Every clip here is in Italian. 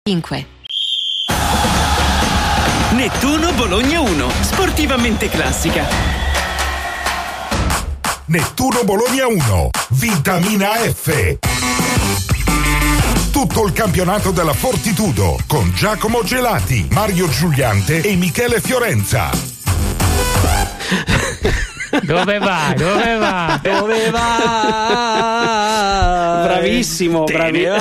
5. Nettuno Bologna 1, sportivamente classica. Nettuno Bologna 1, vitamina F. Tutto il campionato della Fortitudo con Giacomo Gelati, Mario Giuliante e Michele Fiorenza. Dove vai? Bravissimo, bravissimo.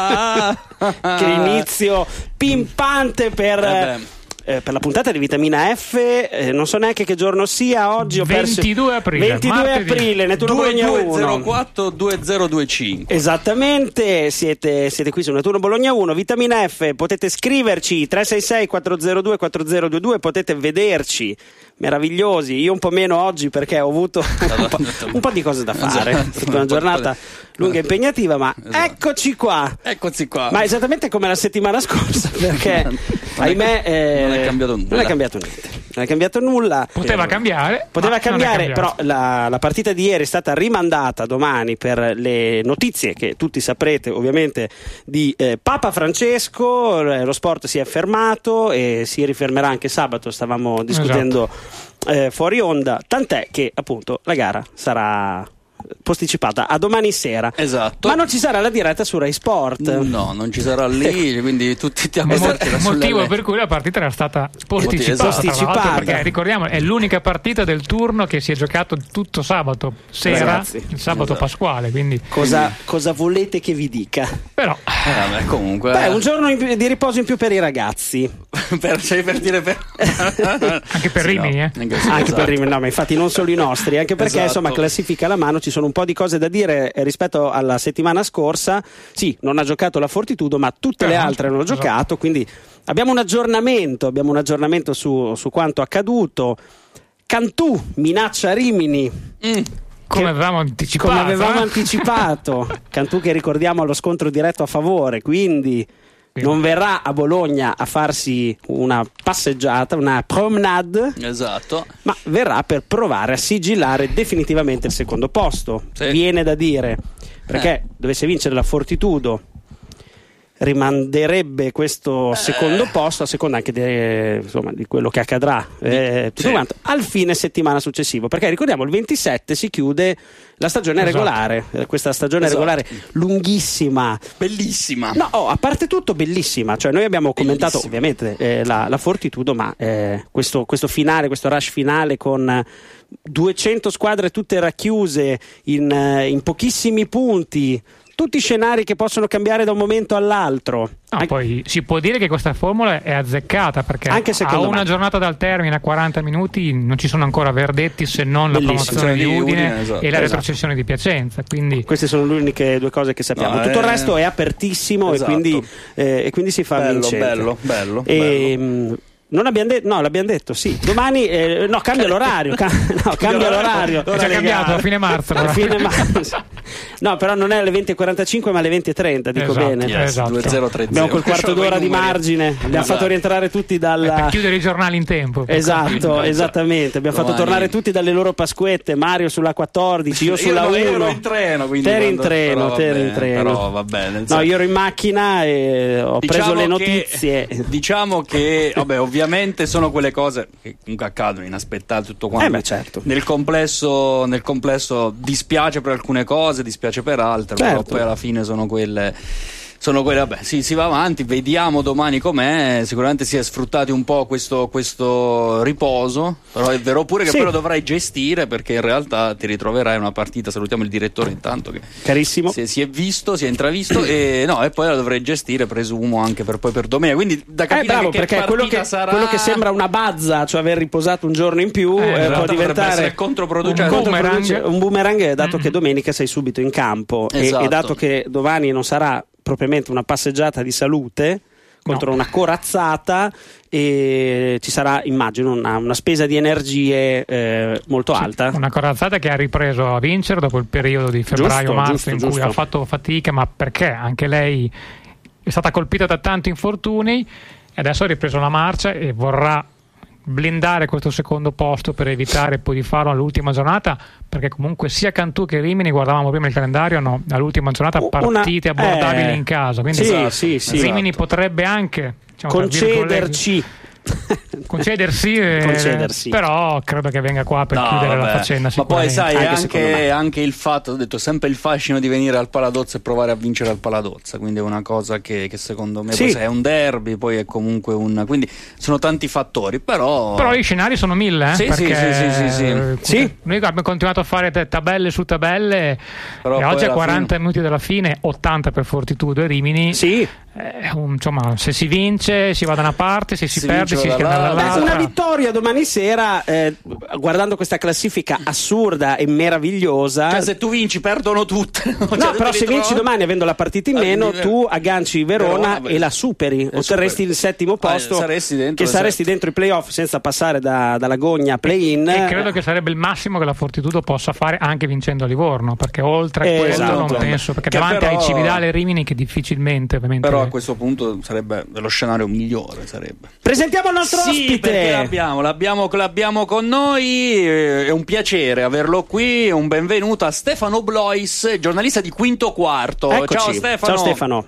Che inizio pimpante per la puntata di Vitamina F. Non so neanche che giorno sia oggi. 22 aprile, Nettuno Bologna 1 04 2025. Esattamente, siete qui su Nettuno Bologna 1, Vitamina F. Potete scriverci 366 402 4022, potete vederci meravigliosi. Io un po' meno oggi perché ho avuto un po' di cose da fare. È stata una giornata lunga e impegnativa, ma eccoci qua. Ma esattamente come la settimana scorsa, perché ahimè non è cambiato nulla. Non è cambiato nulla. Poteva cambiare, però la partita di ieri è stata rimandata domani per le notizie che tutti saprete ovviamente di Papa Francesco. Lo sport si è fermato e si rifermerà anche sabato, stavamo discutendo fuori onda, tant'è che appunto la gara sarà posticipata a domani sera. Esatto. Ma non ci sarà la diretta su Rai Sport. No, non ci sarà lì, quindi tutti ti il motivo per cui la partita era stata posticipata. Perché ricordiamo, è l'unica partita del turno che si è giocato tutto sabato sera, ragazzi, il sabato pasquale. Quindi cosa volete che vi dica? Però comunque un giorno di riposo in più per i ragazzi. per dire anche per Rimini, Anche per Rimini, no, ma infatti non solo i nostri, anche perché insomma classifica alla mano, ci sono un po' di cose da dire rispetto alla settimana scorsa. Sì, non ha giocato la Fortitudo, ma tutte le altre hanno giocato, quindi abbiamo un aggiornamento su quanto accaduto. Cantù minaccia Rimini. Come avevamo anticipato. Cantù, che ricordiamo allo scontro diretto a favore, quindi non verrà a Bologna a farsi una passeggiata, una promenade, esatto, ma verrà per provare a sigillare definitivamente il secondo posto. Viene da dire, perché dovesse vincere la Fortitudo rimanderebbe questo secondo posto a seconda anche di quello che accadrà tutto quanto al fine settimana successivo, perché ricordiamo il 27 si chiude la stagione regolare, questa stagione regolare lunghissima, bellissima, a parte tutto bellissima, cioè noi abbiamo commentato ovviamente la Fortitudo, ma questo finale, questo rush finale con 200 squadre tutte racchiuse in pochissimi punti, tutti scenari che possono cambiare da un momento all'altro. Poi si può dire che questa formula è azzeccata, perché anche a una giornata dal termine, a 40 minuti, non ci sono ancora verdetti se non la promozione di Udine e la retrocessione di Piacenza. Quindi queste sono le uniche due cose che sappiamo. Tutto il resto è apertissimo, e quindi si fa vincente. Bello. Non abbiamo detto, no, l'abbiamo detto, sì. Domani cambia l'orario. Cambia l'orario. È già cambiato a fine marzo. No, però non è alle 20:45 ma alle 20:30, dico bene. Esatto. 20:30. Abbiamo quel quarto d'ora di margine. Abbiamo fatto rientrare tutti per chiudere i giornali in tempo. Esatto, esattamente. Abbiamo fatto tornare tutti dalle loro pasquette. Mario sulla 14, io sulla 1. Ero in treno, quindi T'eri in treno. Però va bene. No, io ero in macchina e ho preso le notizie. Diciamo che ovviamente sono quelle cose che comunque accadono, inaspettate, tutto quanto. Certo. Nel complesso dispiace per alcune cose, dispiace per altre, però poi alla fine sono quelle, vabbè, si va avanti, vediamo domani com'è. Sicuramente si è sfruttato un po' questo riposo, però è vero pure che poi lo dovrai gestire, perché in realtà ti ritroverai una partita. Salutiamo il direttore intanto, che carissimo, si è intravisto e poi la dovrai gestire, presumo, anche per domenica, quindi da capire perché quello che sembra una bazza, cioè aver riposato un giorno in più, può diventare controproducente, un boomerang, dato che domenica sei subito in campo, e dato che domani non sarà propriamente una passeggiata di salute contro una corazzata, e ci sarà, immagino, una spesa di energie molto alta. Una corazzata che ha ripreso a vincere dopo il periodo di febbraio-marzo in cui ha fatto fatica, ma perché anche lei è stata colpita da tanti infortuni e adesso ha ripreso la marcia e vorrà blindare questo secondo posto per evitare poi di farlo all'ultima giornata, perché comunque sia Cantù che Rimini, guardavamo prima il calendario, no, all'ultima giornata partite abbordabili in casa, quindi Rimini potrebbe anche, diciamo, concedersi, però credo che venga qua per chiudere la faccenda. Ma poi sai, anche il fatto, ho detto, sempre il fascino di venire al Paladozza e provare a vincere al Paladozza, quindi è una cosa che secondo me poi è un derby, poi è comunque quindi sono tanti fattori, però gli scenari sono 1000, sì. Noi abbiamo continuato a fare tabelle su tabelle, e oggi a 40 minuti dalla fine, 80 per Fortitudo e Rimini. Insomma, se si vince si va da una parte, se si perde si rischia dall'altra. Una vittoria domani sera, guardando questa classifica assurda e meravigliosa, cioè se tu vinci perdono tutte, però se vinci domani avendo la partita in meno, tu agganci Verona e la superi, otterresti il settimo posto, saresti dentro i playoff senza passare dalla gogna play-in, e credo che sarebbe il massimo che la Fortitudo possa fare anche vincendo a Livorno, perché oltre a quello non penso, perché davanti ai Cividale e Rimini che difficilmente ovviamente, però a questo punto sarebbe lo scenario migliore. Presentiamo il nostro ospite, perché l'abbiamo con noi, è un piacere averlo qui, un benvenuto a Stefano Blois, giornalista di Quinto Quarto. Eccoci. Ciao Stefano.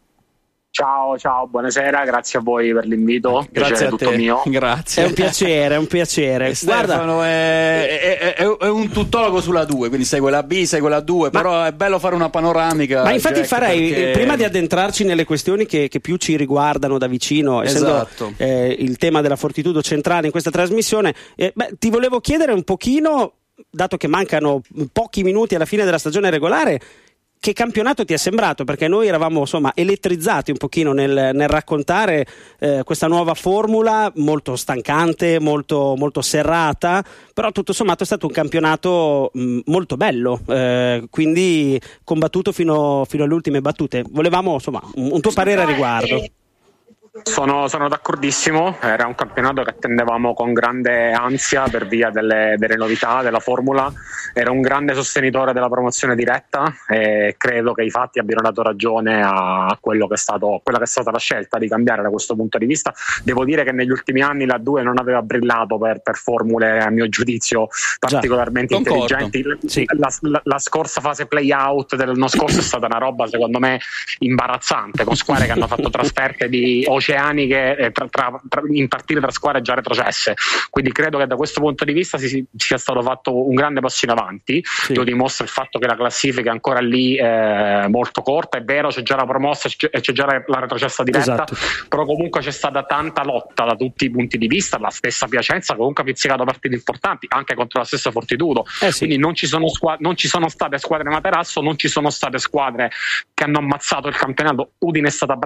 Ciao, buonasera, grazie a voi per l'invito. Grazie a tutto te. mio. Grazie. È un piacere. Stefano è un tuttologo sulla 2, quindi segue la B, segue la 2, però è bello fare una panoramica. Ma infatti prima di addentrarci nelle questioni che più ci riguardano da vicino, essendo il tema della Fortitudo centrale in questa trasmissione, ti volevo chiedere un pochino, dato che mancano pochi minuti alla fine della stagione regolare, che campionato ti è sembrato? Perché noi eravamo elettrizzati un pochino nel raccontare questa nuova formula, molto stancante, molto, molto serrata, però tutto sommato è stato un campionato molto bello, quindi combattuto fino alle ultime battute. Volevamo un tuo parere a riguardo. Sono d'accordissimo, era un campionato che attendevamo con grande ansia per via delle novità della formula. Era un grande sostenitore della promozione diretta e credo che i fatti abbiano dato ragione a quella che è stata la scelta di cambiare da questo punto di vista. Devo dire che negli ultimi anni la 2 non aveva brillato per formule, a mio giudizio, particolarmente intelligenti. La scorsa fase play-out dell'anno scorso è stata una roba secondo me imbarazzante, con squadre che hanno fatto trasferte di oceaniche in partite tra squadre già retrocesse, quindi credo che da questo punto di vista sia stato fatto un grande passo in avanti. Lo dimostra il fatto che la classifica è ancora lì molto corta. È vero, c'è già la promossa e c'è già la retrocessa diretta, però comunque c'è stata tanta lotta da tutti i punti di vista. La stessa Piacenza comunque ha pizzicato partite importanti anche contro la stessa Fortitudo, quindi non ci sono state squadre materasso, non ci sono state squadre che hanno ammazzato il campionato. Udine è stata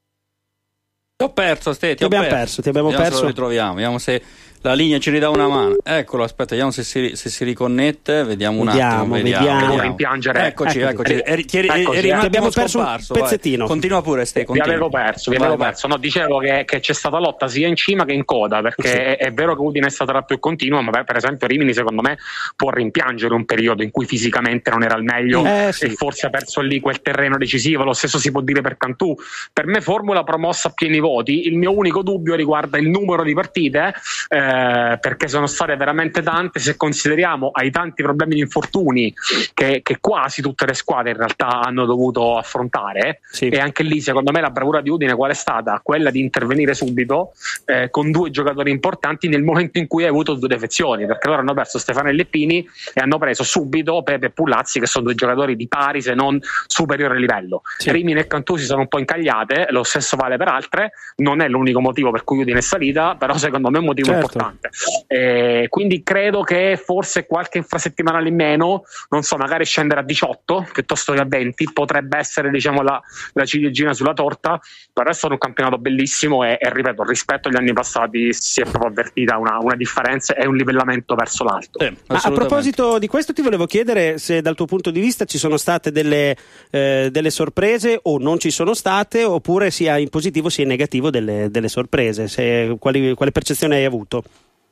Ti ho perso, ti abbiamo perso. Vediamo se lo ritroviamo, vediamo se la linea ci ridà una mano. Eccolo, aspetta, vediamo se si riconnette. Vediamo un attimo. Vediamo. Rimpiangere. Eccoci. Ti abbiamo perso un pezzettino. Vai. Continua pure, Vi avevo perso. No, dicevo che c'è stata lotta sia in cima che in coda, perché è vero che Udine è stata la più continua, ma per esempio Rimini secondo me può rimpiangere un periodo in cui fisicamente non era al meglio e forse ha perso lì quel terreno decisivo. Lo stesso si può dire per Cantù. Per me formula promossa a pieni voti. Il mio unico dubbio riguarda il numero di partite, perché sono state veramente tante, se consideriamo ai tanti problemi di infortuni che quasi tutte le squadre in realtà hanno dovuto affrontare. E anche lì secondo me la bravura di Udine qual è stata? Quella di intervenire subito con 2 giocatori importanti nel momento in cui hai avuto 2 defezioni, perché loro hanno perso Stefanelli e Pini e hanno preso subito Pepe e Pullazzi, che sono 2 giocatori di pari se non superiore livello. Rimini e Cantù si sono un po' incagliate, lo stesso vale per altre, non è l'unico motivo per cui Udine è salita, però secondo me è un motivo importante. Quindi credo che forse qualche infrasettimanale in meno, non so, magari scendere a 18 piuttosto che a 20 potrebbe essere, diciamo, la ciliegina sulla torta. Però è stato un campionato bellissimo e ripeto, rispetto agli anni passati si è proprio avvertita una differenza e un livellamento verso l'alto. A proposito di questo ti volevo chiedere se dal tuo punto di vista ci sono state delle sorprese o non ci sono state, oppure sia in positivo sia in negativo delle sorprese, quale percezione hai avuto?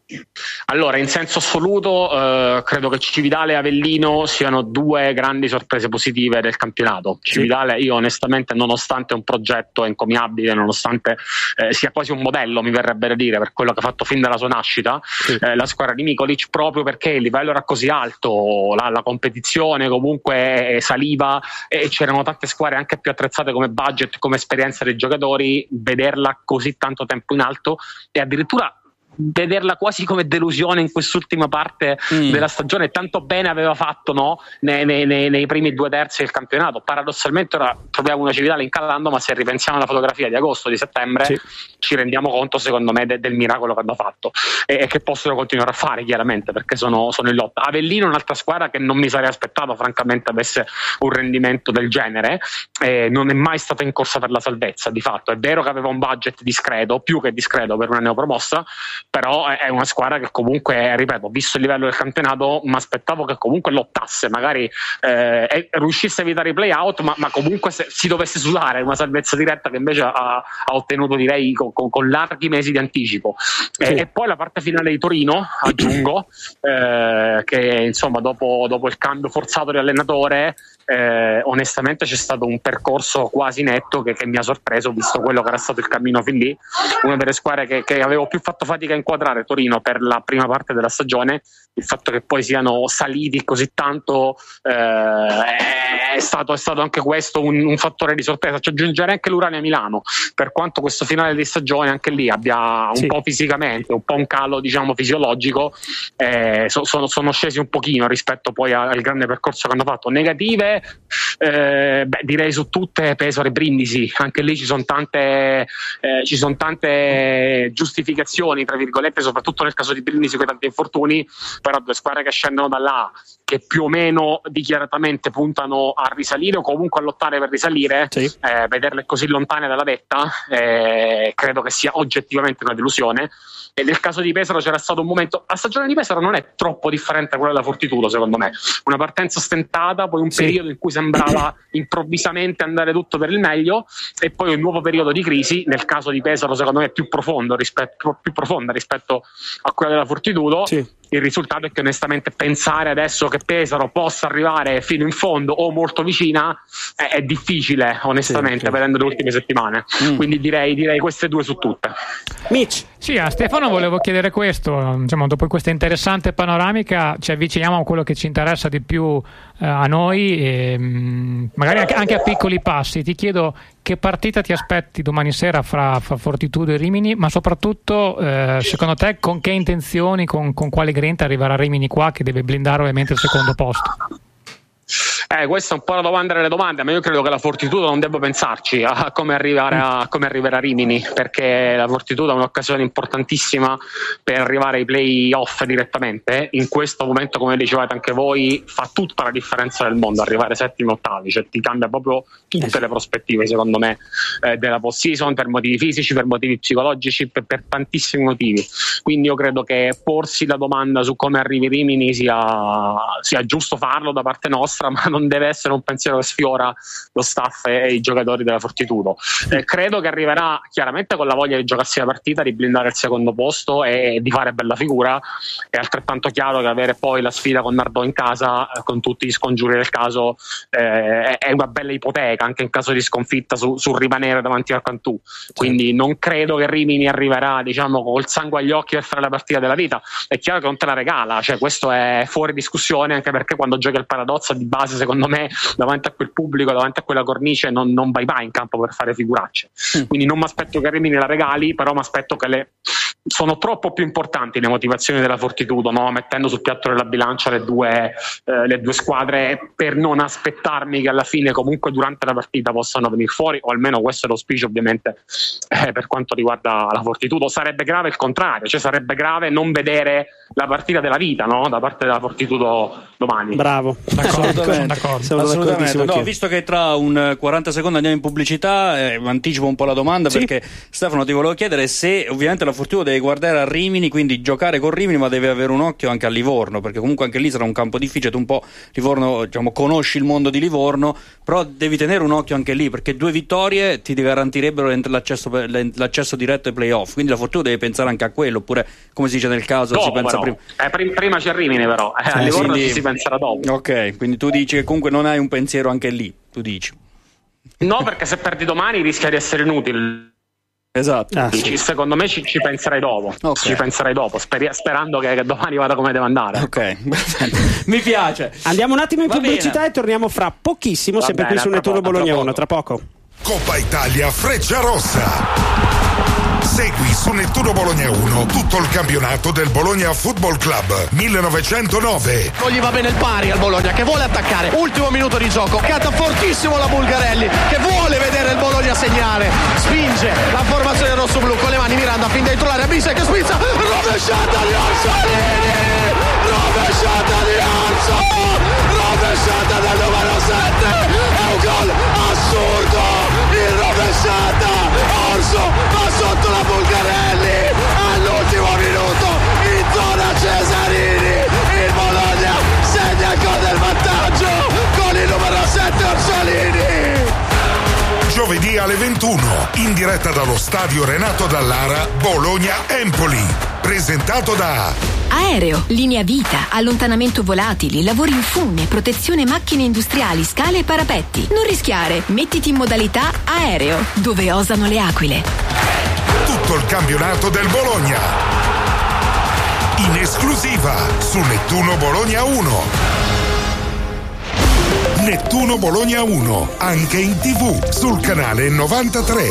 Allora, in senso assoluto, credo che Cividale e Avellino siano due grandi sorprese positive del campionato. Cividale, io onestamente, nonostante un progetto encomiabile, nonostante sia quasi un modello, mi verrebbe da dire, per quello che ha fatto fin dalla sua nascita, la squadra di Nikolic, proprio perché il livello era così alto, la competizione comunque saliva e c'erano tante squadre anche più attrezzate come budget, come esperienza dei giocatori, vederla così tanto tempo in alto e addirittura vederla quasi come delusione in quest'ultima parte della stagione, tanto bene aveva fatto, no? nei primi 2/3 del campionato. Paradossalmente ora troviamo una Cividale incallando, ma se ripensiamo alla fotografia di agosto, di settembre, ci rendiamo conto secondo me del miracolo che hanno fatto e che possono continuare a fare, chiaramente, perché sono in lotta. Avellino è un'altra squadra che non mi sarei aspettato francamente avesse un rendimento del genere, non è mai stata in corsa per la salvezza. Di fatto è vero che aveva un budget discreto, più che discreto per una neopromossa, però è una squadra che comunque, ripeto, visto il livello del campionato, mi aspettavo che comunque lottasse, magari riuscisse a evitare i play-out, ma comunque si dovesse sudare una salvezza diretta, che invece ha ottenuto, direi, con larghi mesi di anticipo. E poi la parte finale di Torino, aggiungo, che insomma dopo il cambio forzato di allenatore, onestamente c'è stato un percorso quasi netto che mi ha sorpreso, visto quello che era stato il cammino fin lì. Una delle squadre che avevo più fatto fatica a inquadrare, Torino, per la prima parte della stagione. Il fatto che poi siano saliti così tanto è stato anche questo un fattore di sorpresa. Ci aggiungerei anche l'Urania Milano, per quanto questo finale di stagione anche lì abbia un po' fisicamente un po' un calo, diciamo, fisiologico, sono scesi un pochino rispetto poi al grande percorso che hanno fatto. Negative, direi su tutte Pesaro e Brindisi. Anche lì ci sono tante giustificazioni, tra virgolette, soprattutto nel caso di Brindisi con tanti infortuni, però due squadre che scendono da là, che più o meno dichiaratamente puntano a risalire o comunque a lottare per risalire, vederle così lontane dalla vetta, credo che sia oggettivamente una delusione. E nel caso di Pesaro c'era stato un momento, la stagione di Pesaro non è troppo differente da quella della Fortitudo, secondo me, una partenza stentata, poi un periodo in cui sembrava improvvisamente andare tutto per il meglio, e poi un nuovo periodo di crisi. Nel caso di Pesaro secondo me più profonda rispetto a quella della Fortitudo. Il risultato è che onestamente pensare adesso che Pesaro possa arrivare fino in fondo o molto vicina è difficile, onestamente, vedendo le ultime settimane. Quindi direi queste due su tutte. Mitch. Sì, a Stefano volevo chiedere questo, insomma, dopo questa interessante panoramica ci avviciniamo a quello che ci interessa di più a noi, e magari anche a piccoli passi. Ti chiedo che partita ti aspetti domani sera fra Fortitudo e Rimini, ma soprattutto secondo te con che intenzioni, con quale grinta arriverà Rimini qua, che deve blindare ovviamente il secondo posto? Questa è un po' la domanda delle domande, ma io credo che la Fortitudo non debba pensarci a come arrivare a Rimini, perché la Fortitudo è un'occasione importantissima per arrivare ai play-off direttamente. In questo momento, come dicevate anche voi, fa tutta la differenza del mondo arrivare settimi, ottavi, cioè ti cambia proprio tutte le prospettive, secondo me, della post-season, per motivi fisici, per motivi psicologici, per tantissimi motivi. Quindi io credo che porsi la domanda su come arrivi Rimini sia giusto farlo da parte nostra, ma non deve essere un pensiero che sfiora lo staff e i giocatori della Fortitudo. Credo che arriverà chiaramente con la voglia di giocarsi la partita, di blindare il secondo posto e di fare bella figura. È altrettanto chiaro che avere poi la sfida con Nardò in casa, con tutti gli scongiuri del caso, è una bella ipoteca anche in caso di sconfitta sul rimanere davanti al Cantù. Quindi non credo che Rimini arriverà, diciamo, col sangue agli occhi per fare la partita della vita. È chiaro che non te la regala, cioè questo è fuori discussione, anche perché quando giochi al Paradozza di base, secondo me, davanti a quel pubblico, davanti a quella cornice, non vai mai in campo per fare figuracce. Quindi non mi aspetto che Rimini la regali, però mi aspetto che sono troppo più importanti le motivazioni della Fortitudo, no? Mettendo sul piatto della bilancia le due squadre, per non aspettarmi che alla fine comunque durante la partita possano venire fuori, o almeno questo è l'auspicio, ovviamente, per quanto riguarda la Fortitudo. Sarebbe grave il contrario, cioè sarebbe grave non vedere la partita della vita, no? Da parte della Fortitudo domani. Bravo, assolutamente. No, visto che tra un 40 secondi andiamo in pubblicità, anticipo un po' la domanda, perché Stefano ti volevo chiedere se ovviamente la Fortitudo deve devi guardare a Rimini, quindi giocare con Rimini, ma devi avere un occhio anche a Livorno, perché comunque anche lì sarà un campo difficile. Tu un po' Livorno, diciamo, conosci il mondo di Livorno, però devi tenere un occhio anche lì, perché 2 vittorie ti garantirebbero l'accesso diretto ai playoff, quindi la Fortuna deve pensare anche a quello, oppure come si dice nel caso si pensa prima c'è Rimini, però a Livorno quindi, si penserà dopo. Ok, quindi tu dici che comunque non hai un pensiero anche lì, tu dici? No, perché se perdi domani rischia di essere inutile. Esatto. Secondo me ci penserai dopo. Okay. Ci penserai dopo, sperando che domani vada come deve andare. Ok, mi piace. Andiamo un attimo in pubblicità e torniamo fra pochissimo, sempre qui su Nettuno Bologna 1, tra poco. Coppa Italia Frecciarossa. Segui su Nettuno Bologna 1 tutto il campionato del Bologna Football Club 1909. Non gli va bene il pari al Bologna, che vuole attaccare. Ultimo minuto di gioco, canta fortissimo la Bulgarelli, che vuole vedere il Bologna segnare. Spinge la formazione rosso-blu con le mani. Miranda fin dentro l'area, Bise che spizza, rovesciata di Orsolini, rovesciata di Orso, rovesciata del numero 7. È un gol assurdo, in rovesciata Orso va sotto la Bulgarelli all'ultimo minuto in zona Cesarini. Il Bologna segna il gol del vantaggio con il numero 7 Orsolini. Giovedì alle 21 in diretta dallo stadio Renato Dallara, Bologna-Empoli, presentato da Aereo, linea vita, allontanamento volatili, lavori in fune, protezione macchine industriali, scale e parapetti. Non rischiare, mettiti in modalità Aereo, dove osano le aquile. Tutto il campionato del Bologna in esclusiva su Nettuno Bologna 1. Nettuno Bologna 1, anche in TV sul canale 93.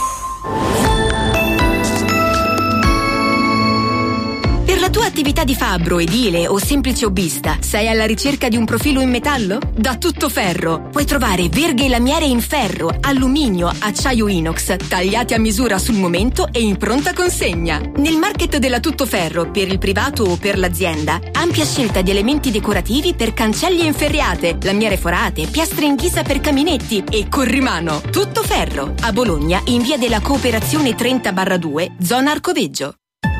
Per la tua attività di fabbro, edile o semplice hobbista, sei alla ricerca di un profilo in metallo? Da Tuttoferro puoi trovare verghe e lamiere in ferro, alluminio, acciaio inox, tagliati a misura sul momento e in pronta consegna. Nel market della Tuttoferro, per il privato o per l'azienda, ampia scelta di elementi decorativi per cancelli e inferriate, lamiere forate, piastre in ghisa per caminetti e corrimano. Tuttoferro, a Bologna, in via della Cooperazione 30/2, zona Arcoveggio.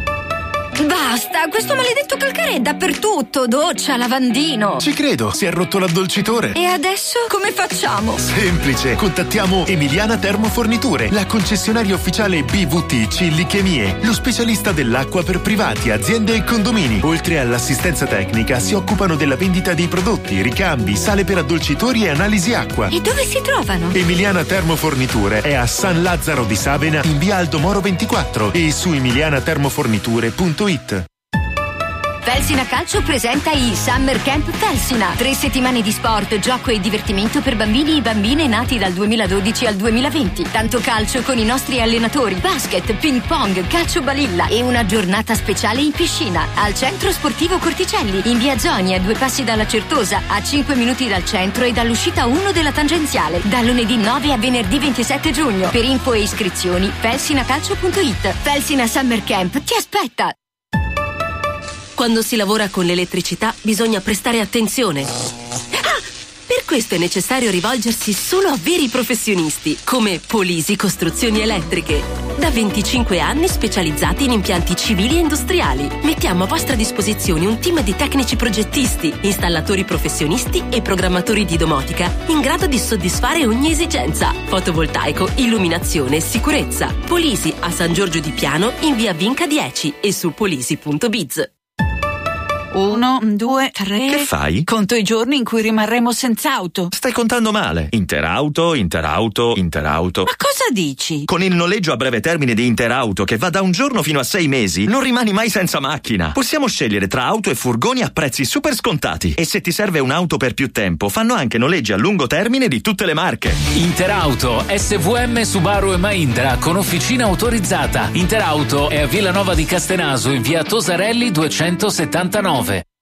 Basta, questo maledetto calcare è dappertutto, doccia, lavandino. Ci credo, si è rotto l'addolcitore. E adesso come facciamo? Semplice, contattiamo Emiliana Termoforniture, la concessionaria ufficiale BVT Cilliche Mie, lo specialista dell'acqua per privati, aziende e condomini. Oltre all'assistenza tecnica si occupano della vendita dei prodotti, ricambi, sale per addolcitori e analisi acqua. E dove si trovano? Emiliana Termoforniture è a San Lazzaro di Savena in via Aldo Moro 24 e su emilianatermoforniture.it. Felsina Calcio presenta il Summer Camp Felsina. 3 settimane di sport, gioco e divertimento per bambini e bambine nati dal 2012 al 2020. Tanto calcio con i nostri allenatori, basket, ping pong, calcio balilla e una giornata speciale in piscina. Al Centro Sportivo Corticelli, in via Zoni, a 2 passi dalla Certosa, a 5 minuti dal centro e dall'uscita 1 della tangenziale. Da lunedì 9 a venerdì 27 giugno. Per info e iscrizioni, felsinacalcio.it. Felsina Summer Camp ti aspetta! Quando si lavora con l'elettricità bisogna prestare attenzione. Per questo è necessario rivolgersi solo a veri professionisti, come Polisi Costruzioni Elettriche. Da 25 anni specializzati in impianti civili e industriali. Mettiamo a vostra disposizione un team di tecnici progettisti, installatori professionisti e programmatori di domotica in grado di soddisfare ogni esigenza. Fotovoltaico, illuminazione e sicurezza. Polisi a San Giorgio di Piano in via Vinca 10 e su polisi.biz. 1, 2, 3. Che fai? Conto i giorni in cui rimarremo senza auto. Stai contando male. Interauto. Ma cosa dici? Con il noleggio a breve termine di Interauto, che va da un giorno fino a 6 mesi, non rimani mai senza macchina. Possiamo scegliere tra auto e furgoni a prezzi super scontati. E se ti serve un'auto per più tempo, fanno anche noleggi a lungo termine di tutte le marche. Interauto, SVM, Subaru e Mahindra con officina autorizzata. Interauto è a Villanova di Castenaso in via Tosarelli 279.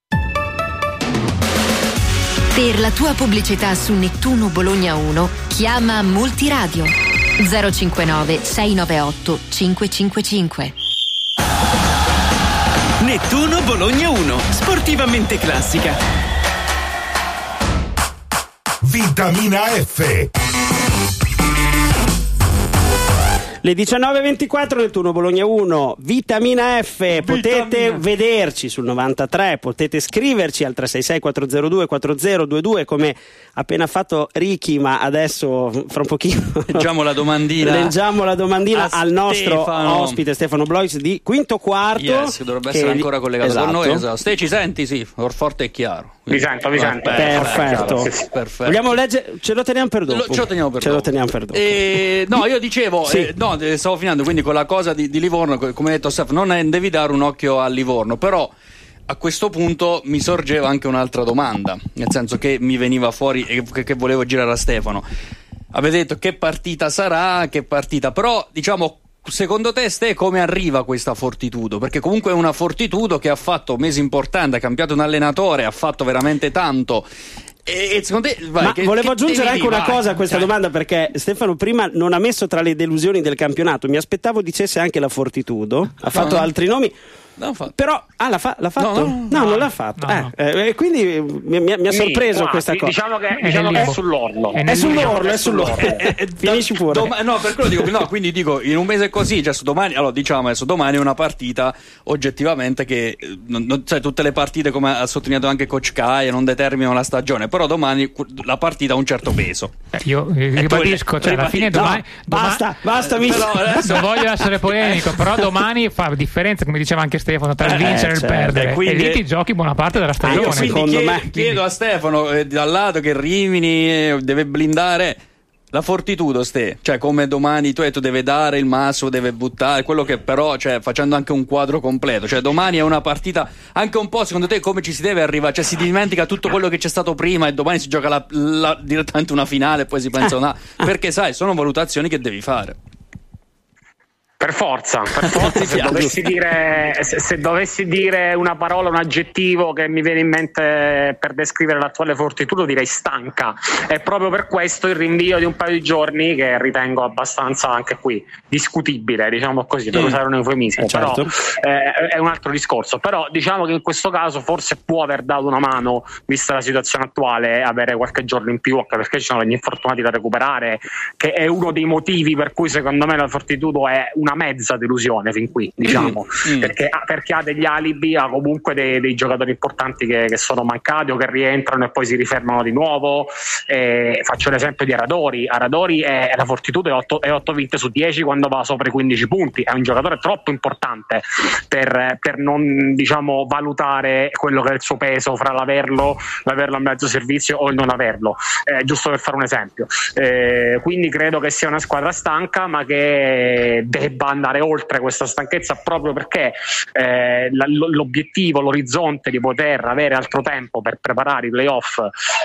Per la tua pubblicità su Nettuno Bologna 1, chiama Multiradio 059 698 555. Nettuno Bologna 1, sportivamente classica. Vitamina F. Le 19.24 nel turno Bologna 1, Vitamina F, potete vederci sul 93, potete scriverci al 366 402 4022 come appena fatto Ricky, ma adesso fra un pochino leggiamo la domandina al nostro ospite Stefano Blois di Quinto Quarto. Yes, dovrebbe essere ancora collegato con noi. Esatto. Ste, ci senti? Sì, forte e chiaro. Vi sento. Perfetto. Vogliamo leggere? Ce lo teniamo per dopo. Ce lo teniamo per dopo. No, io dicevo, stavo finendo, quindi con la cosa di Livorno, come ha detto Stefano, non devi dare un occhio a Livorno, però a questo punto mi sorgeva anche un'altra domanda, nel senso che mi veniva fuori e che volevo girare a Stefano. Avete detto che partita sarà, però diciamo, secondo te Ste, come arriva questa Fortitudo? Perché comunque è una Fortitudo che ha fatto mesi importanti, ha cambiato un allenatore, ha fatto veramente tanto. E secondo te, volevo aggiungere anche una cosa a questa domanda, perché Stefano prima non ha messo tra le delusioni del campionato, mi aspettavo dicesse anche la Fortitudo, ha fatto altri nomi. Però l'ha fatto? No, non l'ha fatto. Quindi mi ha sorpreso questa cosa. Diciamo che è sull'orlo. È sull'orlo. Finisci pure. Per quello dico, quindi dico, in un mese così, cioè domani, allora diciamo adesso, domani è una partita oggettivamente che cioè, tutte le partite, come ha sottolineato anche Coach Kai, non determinano la stagione, però domani la partita ha un certo peso. Io ribadisco, cioè alla fine domani basta, non voglio essere polemico, però domani fa differenza, come diceva anche Stefano, tra il vincere e il perdere, quindi, e lì ti giochi buona parte della stagione. Quindi chiedo a Stefano, dal lato che Rimini deve blindare la Fortitudo, cioè come domani tu hai detto deve dare il massimo, deve buttare quello che, però, cioè facendo anche un quadro completo, cioè domani è una partita anche un po', secondo te, come ci si deve arrivare, cioè si dimentica tutto quello che c'è stato prima e domani si gioca direttamente una finale e poi si pensa perché sai, sono valutazioni che devi fare. Per forza, se dovessi dire una parola, un aggettivo che mi viene in mente per descrivere l'attuale Fortitudo, direi stanca. È proprio per questo il rinvio di un paio di giorni che ritengo abbastanza anche qui discutibile, diciamo così, per usare un eufemismo. Certo. Però è un altro discorso. Però diciamo che in questo caso forse può aver dato una mano, vista la situazione attuale, avere qualche giorno in più, anche perché ci sono degli infortunati da recuperare, che è uno dei motivi per cui secondo me la Fortitudo è una mezza delusione fin qui, diciamo, perché ha degli alibi, ha comunque dei giocatori importanti che sono mancati o che rientrano e poi si rifermano di nuovo. Faccio l'esempio di Aradori è la Fortitudo è 8 vinte su 10 quando va sopra i 15 punti, è un giocatore troppo importante per non, diciamo, valutare quello che è il suo peso fra l'averlo a mezzo servizio o il non averlo, giusto per fare un esempio. Quindi credo che sia una squadra stanca, ma che debba andare oltre questa stanchezza, proprio perché l'obiettivo, l'orizzonte di poter avere altro tempo per preparare i playoff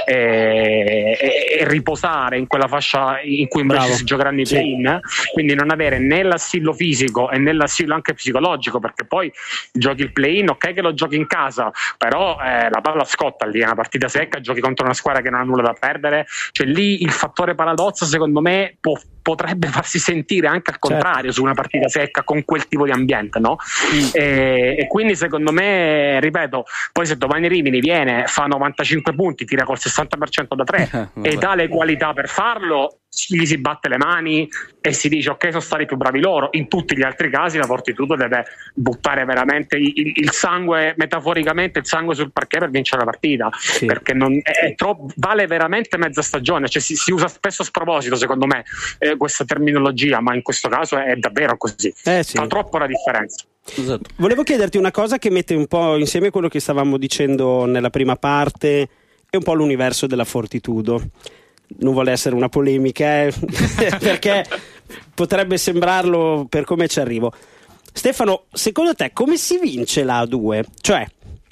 e riposare in quella fascia in cui invece si giocheranno i play-in, quindi non avere né l'assillo fisico e né l'assillo anche psicologico, perché poi giochi il play-in, ok che lo giochi in casa, però la palla scotta lì, è una partita secca, giochi contro una squadra che non ha nulla da perdere, cioè lì il fattore paradosso secondo me potrebbe farsi sentire anche al contrario, su una partita secca con quel tipo di ambiente, no? E quindi secondo me, ripeto, poi se domani Rimini viene, fa 95 punti, tira col 60% da 3 e dà le qualità per farlo, gli si batte le mani e si dice ok, sono stati più bravi loro. In tutti gli altri casi la Fortitudo deve buttare veramente il sangue, metaforicamente il sangue sul parquet per vincere la partita, perché non è troppo, vale veramente mezza stagione, cioè si usa spesso a sproposito secondo me questa terminologia, ma in questo caso è davvero così, fa troppo la differenza. Esatto. Volevo chiederti una cosa che mette un po' insieme quello che stavamo dicendo nella prima parte e un po' l'universo della Fortitudo. Non vuole essere una polemica, perché potrebbe sembrarlo per come ci arrivo. Stefano, secondo te come si vince la A2? Cioè,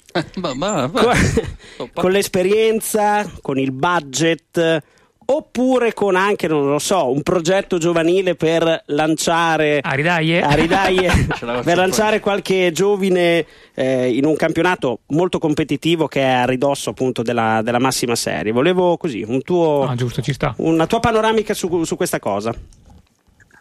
con l'esperienza, con il budget, oppure con anche, non lo so, un progetto giovanile per lanciare per lanciare qualche giovine in un campionato molto competitivo che è a ridosso appunto della massima serie. Volevo così una tua panoramica su questa cosa.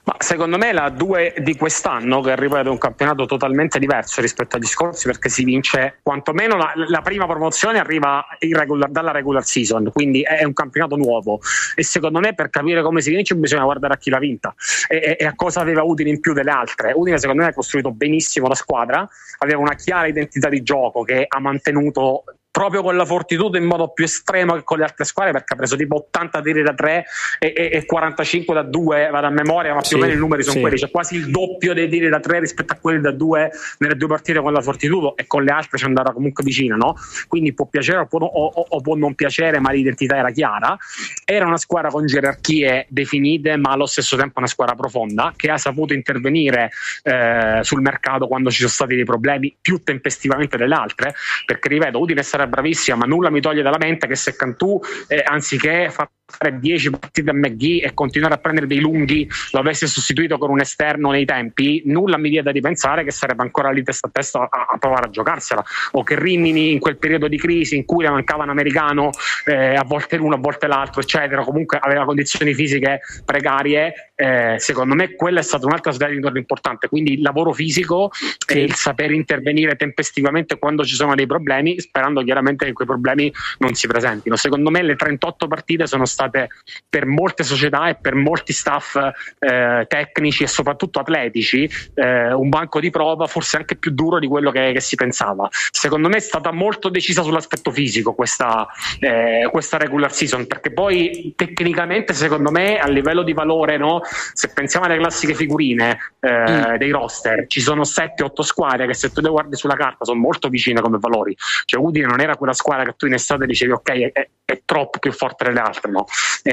Ma secondo me la 2 di quest'anno, che ripeto è un campionato totalmente diverso rispetto agli scorsi, perché si vince quantomeno la prima promozione arriva dalla regular season, quindi è un campionato nuovo, e secondo me per capire come si vince bisogna guardare a chi l'ha vinta e a cosa aveva Udine in più delle altre. Udine secondo me ha costruito benissimo la squadra, aveva una chiara identità di gioco che ha mantenuto proprio con la Fortitudo in modo più estremo che con le altre squadre, perché ha preso tipo 80 tiri da 3 e 45 da 2, vado a memoria, ma più o meno i numeri sono quelli, cioè quasi il doppio dei tiri da 3 rispetto a quelli da 2 nelle 2 partite con la Fortitudo, e con le altre ci è andata comunque vicina, no? Quindi può piacere o può non piacere, ma l'identità era chiara. Era una squadra con gerarchie definite, ma allo stesso tempo una squadra profonda che ha saputo intervenire sul mercato quando ci sono stati dei problemi più tempestivamente delle altre, perché ripeto, Udine sarà bravissima, ma nulla mi toglie dalla mente che se Cantù anziché fare 10 partite a McGhee e continuare a prendere dei lunghi lo avesse sostituito con un esterno nei tempi, nulla mi viene da ripensare che sarebbe ancora lì testa a testa a provare a giocarsela, o che Rimini in quel periodo di crisi in cui le mancava un americano, a volte l'uno a volte l'altro eccetera, comunque aveva condizioni fisiche precarie, secondo me quella è stata un'altra sfida di ritorno importante, quindi il lavoro fisico e il saper intervenire tempestivamente quando ci sono dei problemi, sperando chiaramente che quei problemi non si presentino. Secondo me le 38 partite sono state per molte società e per molti staff tecnici e soprattutto atletici un banco di prova forse anche più duro di quello che si pensava. Secondo me è stata molto decisa sull'aspetto fisico questa regular season, perché poi tecnicamente secondo me a livello di valore, no? Se pensiamo alle classiche figurine dei roster, ci sono 7-8 squadre che se tu le guardi sulla carta sono molto vicine come valori, cioè Udine non era quella squadra che tu in estate dicevi ok è troppo più forte delle altre, no?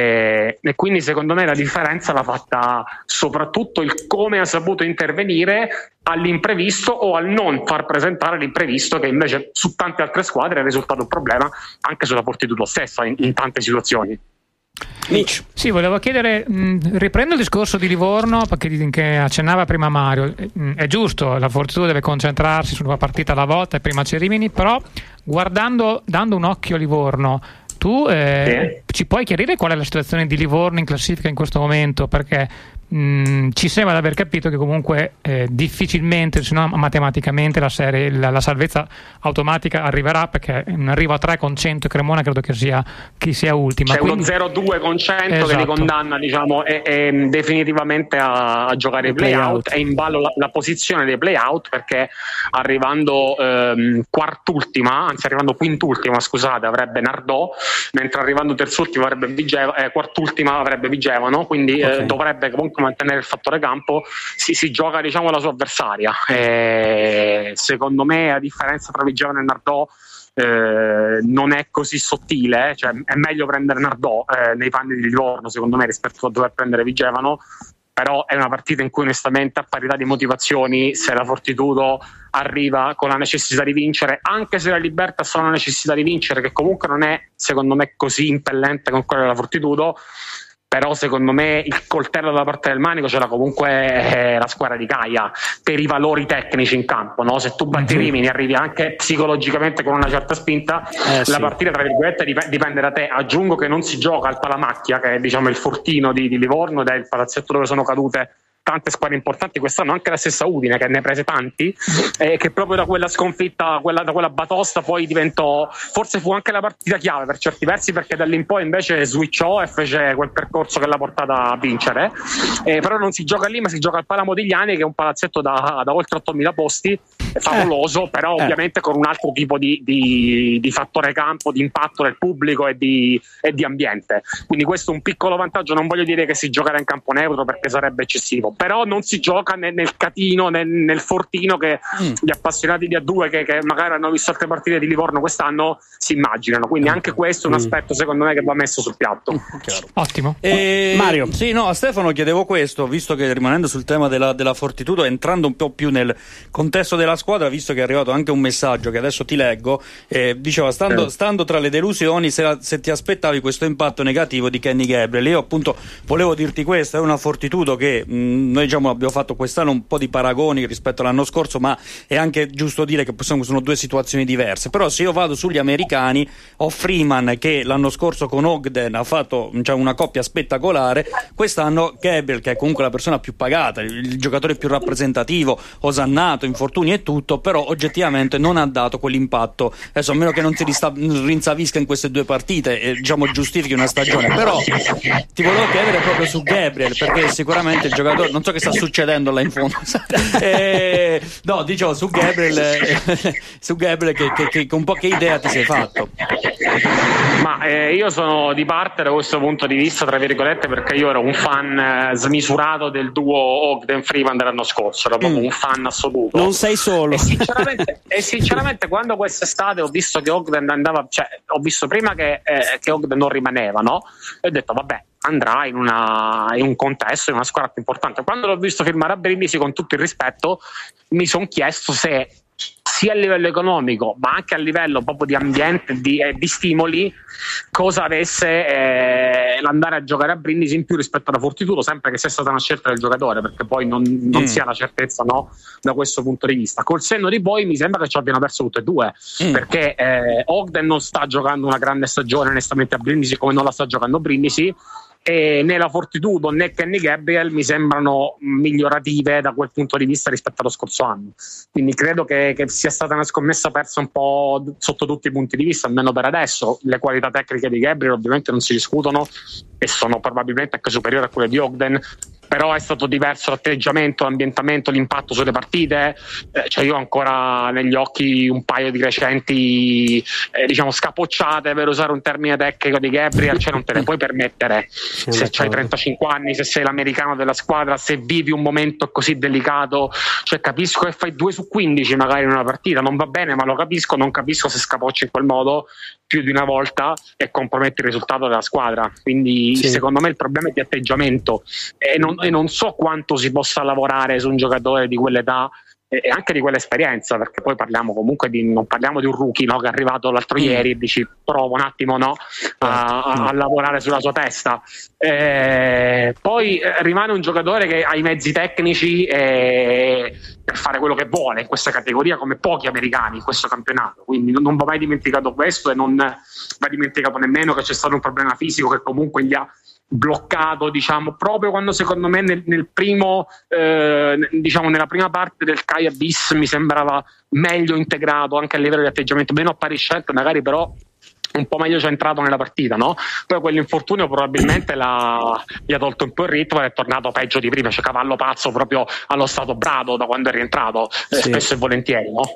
E quindi secondo me la differenza l'ha fatta soprattutto il come ha saputo intervenire all'imprevisto o al non far presentare l'imprevisto, che invece su tante altre squadre è risultato un problema, anche sulla Fortitudo stessa in tante situazioni. Mitch. Sì, volevo chiedere, riprendo il discorso di Livorno che accennava prima Mario. È giusto, la Fortitudo deve concentrarsi su una partita alla volta e prima c'è Rimini, però dando un occhio a Livorno, tu ci puoi chiarire qual è la situazione di Livorno in classifica in questo momento? Perché ci sembra di aver capito che comunque difficilmente, se no matematicamente la salvezza automatica arriverà, perché arriva a 3 con 100 Cremona credo che sia ultima. C'è uno 0-2 con 100 esatto, che li condanna definitivamente a giocare i play-out. È in ballo la posizione dei play-out, perché arrivando quintultima, scusate, avrebbe Nardò, mentre arrivando terzultima quartultima avrebbe Vigevano, quindi dovrebbe comunque mantenere il fattore campo. Si gioca la sua avversaria, secondo me a differenza tra Vigevano e Nardò non è così sottile, cioè è meglio prendere Nardò nei panni di Livorno secondo me rispetto a dover prendere Vigevano, però è una partita in cui onestamente a parità di motivazioni, se la Fortitudo arriva con la necessità di vincere, anche se la Libertas ha una necessità di vincere che comunque non è secondo me così impellente con quella della Fortitudo, però secondo me il coltello dalla parte del manico ce l'ha comunque la squadra di Caia per i valori tecnici in campo, no? Se tu batti Rimini arrivi anche psicologicamente con una certa spinta, la partita tra virgolette dipende da te. Aggiungo che non si gioca al Palamacchia, che è il fortino di Livorno ed è il palazzetto dove sono cadute tante squadre importanti quest'anno, anche la stessa Udine che ne ha prese tanti, che proprio da quella sconfitta, da quella batosta poi diventò, forse fu anche la partita chiave per certi versi, perché da lì in poi invece switchò e fece quel percorso che l'ha portata a vincere, però non si gioca lì ma si gioca al Palamodigliani, che è un palazzetto da oltre 8.000 posti, favoloso, però ovviamente con un altro tipo di fattore campo, di impatto del pubblico e di ambiente, quindi questo è un piccolo vantaggio. Non voglio dire che si giocherà in campo neutro perché sarebbe eccessivo, però non si gioca nel catino, nel fortino che gli appassionati di A2 che magari hanno visto altre partite di Livorno quest'anno si immaginano, quindi anche questo è un aspetto secondo me che va messo sul piatto. Ottimo. Mario. Sì, no, a Stefano chiedevo questo, visto che rimanendo sul tema della Fortitudo, entrando un po' più nel contesto della squadra, visto che è arrivato anche un messaggio che adesso ti leggo, diceva stando tra le delusioni se ti aspettavi questo impatto negativo di Kenny Gabriel. Io appunto volevo dirti questo, è una Fortitudo che noi diciamo abbiamo fatto quest'anno un po' di paragoni rispetto all'anno scorso, ma è anche giusto dire che sono due situazioni diverse. Però se io vado sugli americani, ho Freeman che l'anno scorso con Ogden ha fatto una coppia spettacolare, quest'anno Gabriel, che è comunque la persona più pagata, il giocatore più rappresentativo, osannato, infortuni e tutto, però oggettivamente non ha dato quell'impatto. Adesso a meno che non si rinsavisca in queste due partite e giustifichi una stagione, però ti volevo chiedere proprio su Gabriel, perché sicuramente il giocatore, non so che sta succedendo là in fondo, no, dicevo su Gabriel che un po' che idea ti sei fatto? Ma io sono di parte da questo punto di vista, tra virgolette, perché io ero un fan smisurato del duo Ogden-Freeman dell'anno scorso, ero proprio un fan assoluto. Non sei solo. E sinceramente quando quest'estate ho visto che Ogden andava, ho visto prima che Ogden non rimaneva, no? E ho detto vabbè, andrà in un contesto, in una squadra più importante. Quando l'ho visto firmare a Brindisi, con tutto il rispetto, mi sono chiesto se sia a livello economico ma anche a livello proprio di ambiente e di stimoli cosa avesse l'andare a giocare a Brindisi in più rispetto alla Fortitudo, sempre che sia stata una scelta del giocatore, perché poi non si ha la certezza, no, da questo punto di vista. Col senno di poi mi sembra che ci abbiano perso tutte e due, perché Ogden non sta giocando una grande stagione onestamente a Brindisi, come non la sta giocando Brindisi, e né la Fortitudo né Kenny Gabriel mi sembrano migliorative da quel punto di vista rispetto allo scorso anno, quindi credo che sia stata una scommessa persa un po' sotto tutti i punti di vista, almeno per adesso. Le qualità tecniche di Gabriel ovviamente non si discutono e sono probabilmente anche superiori a quelle di Ogden, però è stato diverso l'atteggiamento, l'ambientamento, l'impatto sulle partite. Io ho ancora negli occhi un paio di recenti scapocciate, per usare un termine tecnico, di Gabriel, non te le puoi permettere se c'hai 35 anni, se sei l'americano della squadra, se vivi un momento così delicato. Capisco che fai 2 su 15 magari in una partita, non va bene, ma lo capisco. Non capisco se scapocci in quel modo più di una volta e comprometti il risultato della squadra. Quindi secondo me il problema è di atteggiamento e non so quanto si possa lavorare su un giocatore di quell'età e anche di quell'esperienza, perché poi parliamo comunque non parliamo di un rookie, no, che è arrivato l'altro ieri e dici provo un attimo, no, a lavorare sulla sua testa. Poi rimane un giocatore che ha i mezzi tecnici per fare quello che vuole in questa categoria, come pochi americani in questo campionato, quindi non va mai dimenticato questo, e non va dimenticato nemmeno che c'è stato un problema fisico che comunque gli ha bloccato, proprio quando secondo me nel primo nella prima parte del Caia bis mi sembrava meglio integrato anche a livello di atteggiamento, meno appariscente magari, però un po' meglio centrato nella partita, no? Poi quell'infortunio probabilmente gli ha tolto un po' il ritmo ed è tornato peggio di prima, cavallo pazzo proprio allo stato brado da quando è rientrato, spesso e volentieri, no?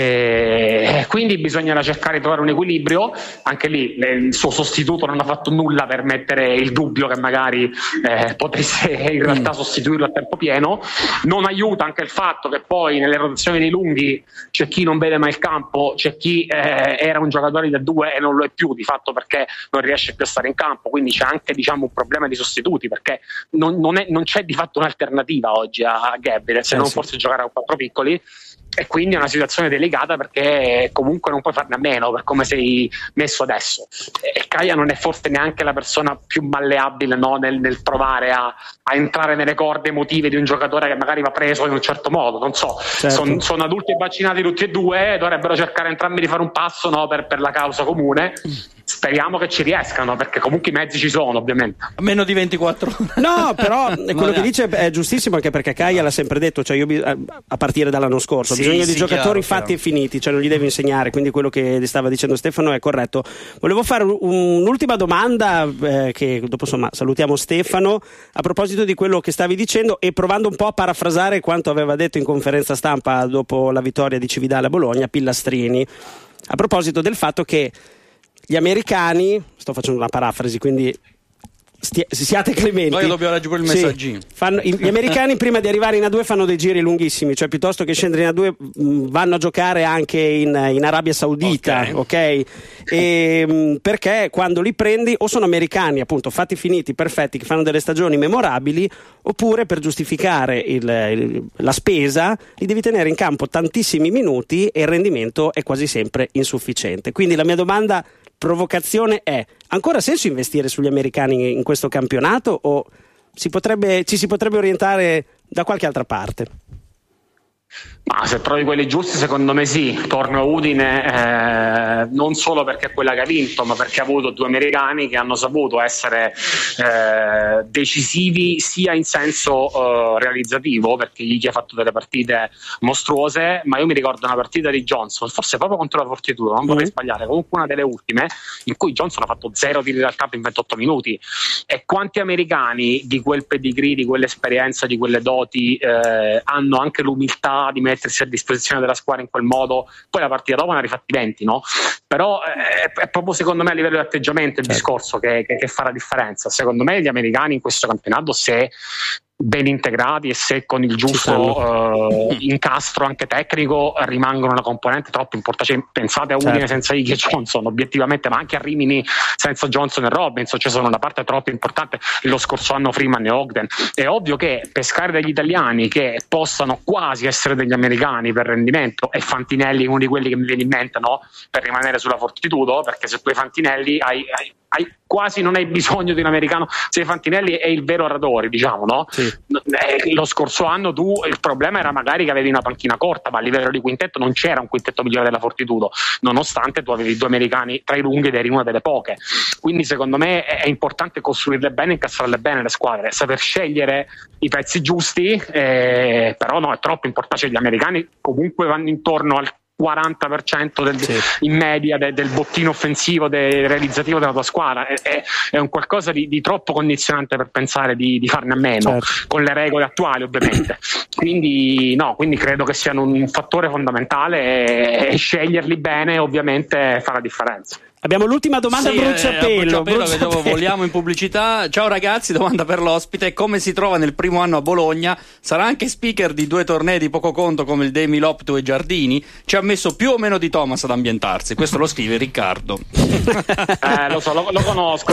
E quindi bisognerà cercare di trovare un equilibrio. Anche lì il suo sostituto non ha fatto nulla per mettere il dubbio che magari potesse in realtà sostituirlo a tempo pieno. Non aiuta anche il fatto che poi nelle rotazioni dei lunghi c'è chi non vede mai il campo, c'è chi era un giocatore da 2 e non lo è più di fatto perché non riesce più a stare in campo, quindi c'è anche un problema di sostituti, perché non c'è di fatto un'alternativa oggi a Gabriel, se non forse giocare a 4 piccoli, e quindi è una situazione delicata perché comunque non puoi farne a meno per come sei messo adesso, e Caia non è forse neanche la persona più malleabile, no, nel provare a entrare nelle corde emotive di un giocatore che magari va preso in un certo modo, non so, sono adulti e vaccinati tutti e due, dovrebbero cercare entrambi di fare un passo, no, per la causa comune. Speriamo che ci riescano, perché comunque i mezzi ci sono, ovviamente. A meno di 24 ore. No, però quello che dice è giustissimo, anche perché Caia l'ha sempre detto, a partire dall'anno scorso, bisogno di giocatori fatti e finiti, non gli devi insegnare, quindi quello che stava dicendo Stefano è corretto. Volevo fare un'ultima domanda, che dopo salutiamo Stefano, a proposito di quello che stavi dicendo e provando un po' a parafrasare quanto aveva detto in conferenza stampa dopo la vittoria di Cividale a Bologna, Pillastrini, a proposito del fatto che gli americani, sto facendo una parafrasi, quindi siate clementi. Noi dobbiamo leggere il messaggino. Gli americani prima di arrivare in A2 fanno dei giri lunghissimi, cioè piuttosto che scendere in A2 vanno a giocare anche in Arabia Saudita, ok? Perché quando li prendi o sono americani appunto fatti finiti, perfetti, che fanno delle stagioni memorabili, oppure per giustificare la spesa li devi tenere in campo tantissimi minuti e il rendimento è quasi sempre insufficiente. Quindi la mia domanda provocazione è: ancora senso investire sugli americani in questo campionato, o ci si potrebbe orientare da qualche altra parte. Ma se trovi quelli giusti, secondo me sì. Torno a Udine non solo perché è quella che ha vinto, ma perché ha avuto due americani che hanno saputo essere decisivi sia in senso realizzativo, perché gli ha fatto delle partite mostruose, ma io mi ricordo una partita di Johnson, forse proprio contro la Fortitudo, non vorrei sbagliare, comunque una delle ultime, in cui Johnson ha fatto 0 tiri dal campo in 28 minuti. E quanti americani di quel pedigree, di quell'esperienza, di quelle doti hanno anche l'umiltà di mettersi a disposizione della squadra in quel modo? Poi la partita dopo ne ha rifatti 20, no? Però è proprio secondo me a livello di atteggiamento il discorso che fa la differenza. Secondo me gli americani in questo campionato, se ben integrati e se con il giusto incastro anche tecnico, rimangono una componente troppo importante. Cioè, pensate a Udine senza Iggy e Johnson obiettivamente, ma anche a Rimini senza Johnson e Robinson, cioè sono una parte troppo importante. Lo scorso anno Freeman e Ogden. È ovvio che pescare degli italiani che possano quasi essere degli americani per rendimento, e Fantinelli è uno di quelli che mi viene in mente, no? Per rimanere sulla Fortitudo, perché se tu hai Fantinelli quasi non hai bisogno di un americano. Se Fantinelli è il vero Radori, diciamo, no? Sì. Lo scorso anno il problema era magari che avevi una panchina corta, ma a livello di quintetto non c'era un quintetto migliore della Fortitudo, nonostante tu avevi due americani tra i lunghi ed eri una delle poche. Quindi secondo me è importante costruirle bene, incastrarle bene le squadre, saper scegliere i pezzi giusti, però no, è troppo importante. Cioè, gli americani comunque vanno intorno al 40% in media del bottino offensivo, realizzativo della tua squadra. È un qualcosa di troppo condizionante per pensare di farne a meno, con le regole attuali ovviamente. Quindi credo che siano un fattore fondamentale, e sceglierli bene ovviamente fa la differenza. Abbiamo l'ultima domanda, Bruciapelo. Vogliamo in pubblicità. Ciao ragazzi, domanda per l'ospite: come si trova nel primo anno a Bologna? Sarà anche speaker di 2 tornei di poco conto come il Demi Lopto e Giardini? Ci ha messo più o meno di Thomas ad ambientarsi. Questo lo scrive Riccardo. Lo so, lo conosco.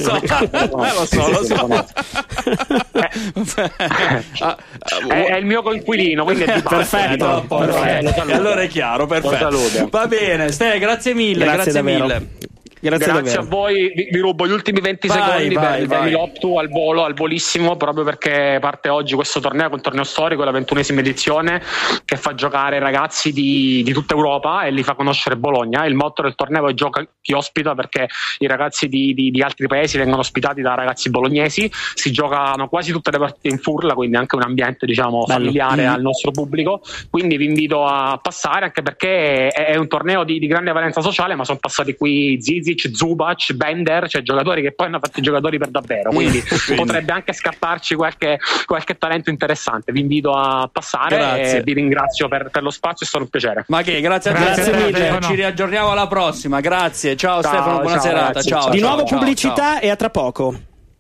È il mio coinquilino, quindi è di perfetto. Allora è chiaro, perfetto. Va bene, Ste, grazie mille. Grazie mille. Grazie a voi, vi rubo gli ultimi 20 secondi del Loptu al volo, al volissimo, proprio perché parte oggi questo torneo, un torneo storico, la 21esima edizione, che fa giocare ragazzi di tutta Europa e li fa conoscere Bologna. Il motto del torneo è gioca chi ospita, perché i ragazzi di altri paesi vengono ospitati da ragazzi bolognesi. Si giocano quasi tutte le partite in Furla, quindi anche un ambiente, diciamo, familiare al nostro pubblico. Quindi vi invito a passare, anche perché è un torneo di grande valenza sociale, ma sono passati qui Zizi, Zubac, Bender, cioè giocatori che poi hanno fatto i giocatori per davvero, quindi potrebbe anche scapparci qualche talento interessante. Vi invito a passare e vi ringrazio per lo spazio, è stato un piacere. Ma che grazie mille. Ci riaggiorniamo alla prossima. Grazie, ciao Stefano, buona serata. Ciao. Di nuovo pubblicità e a tra poco.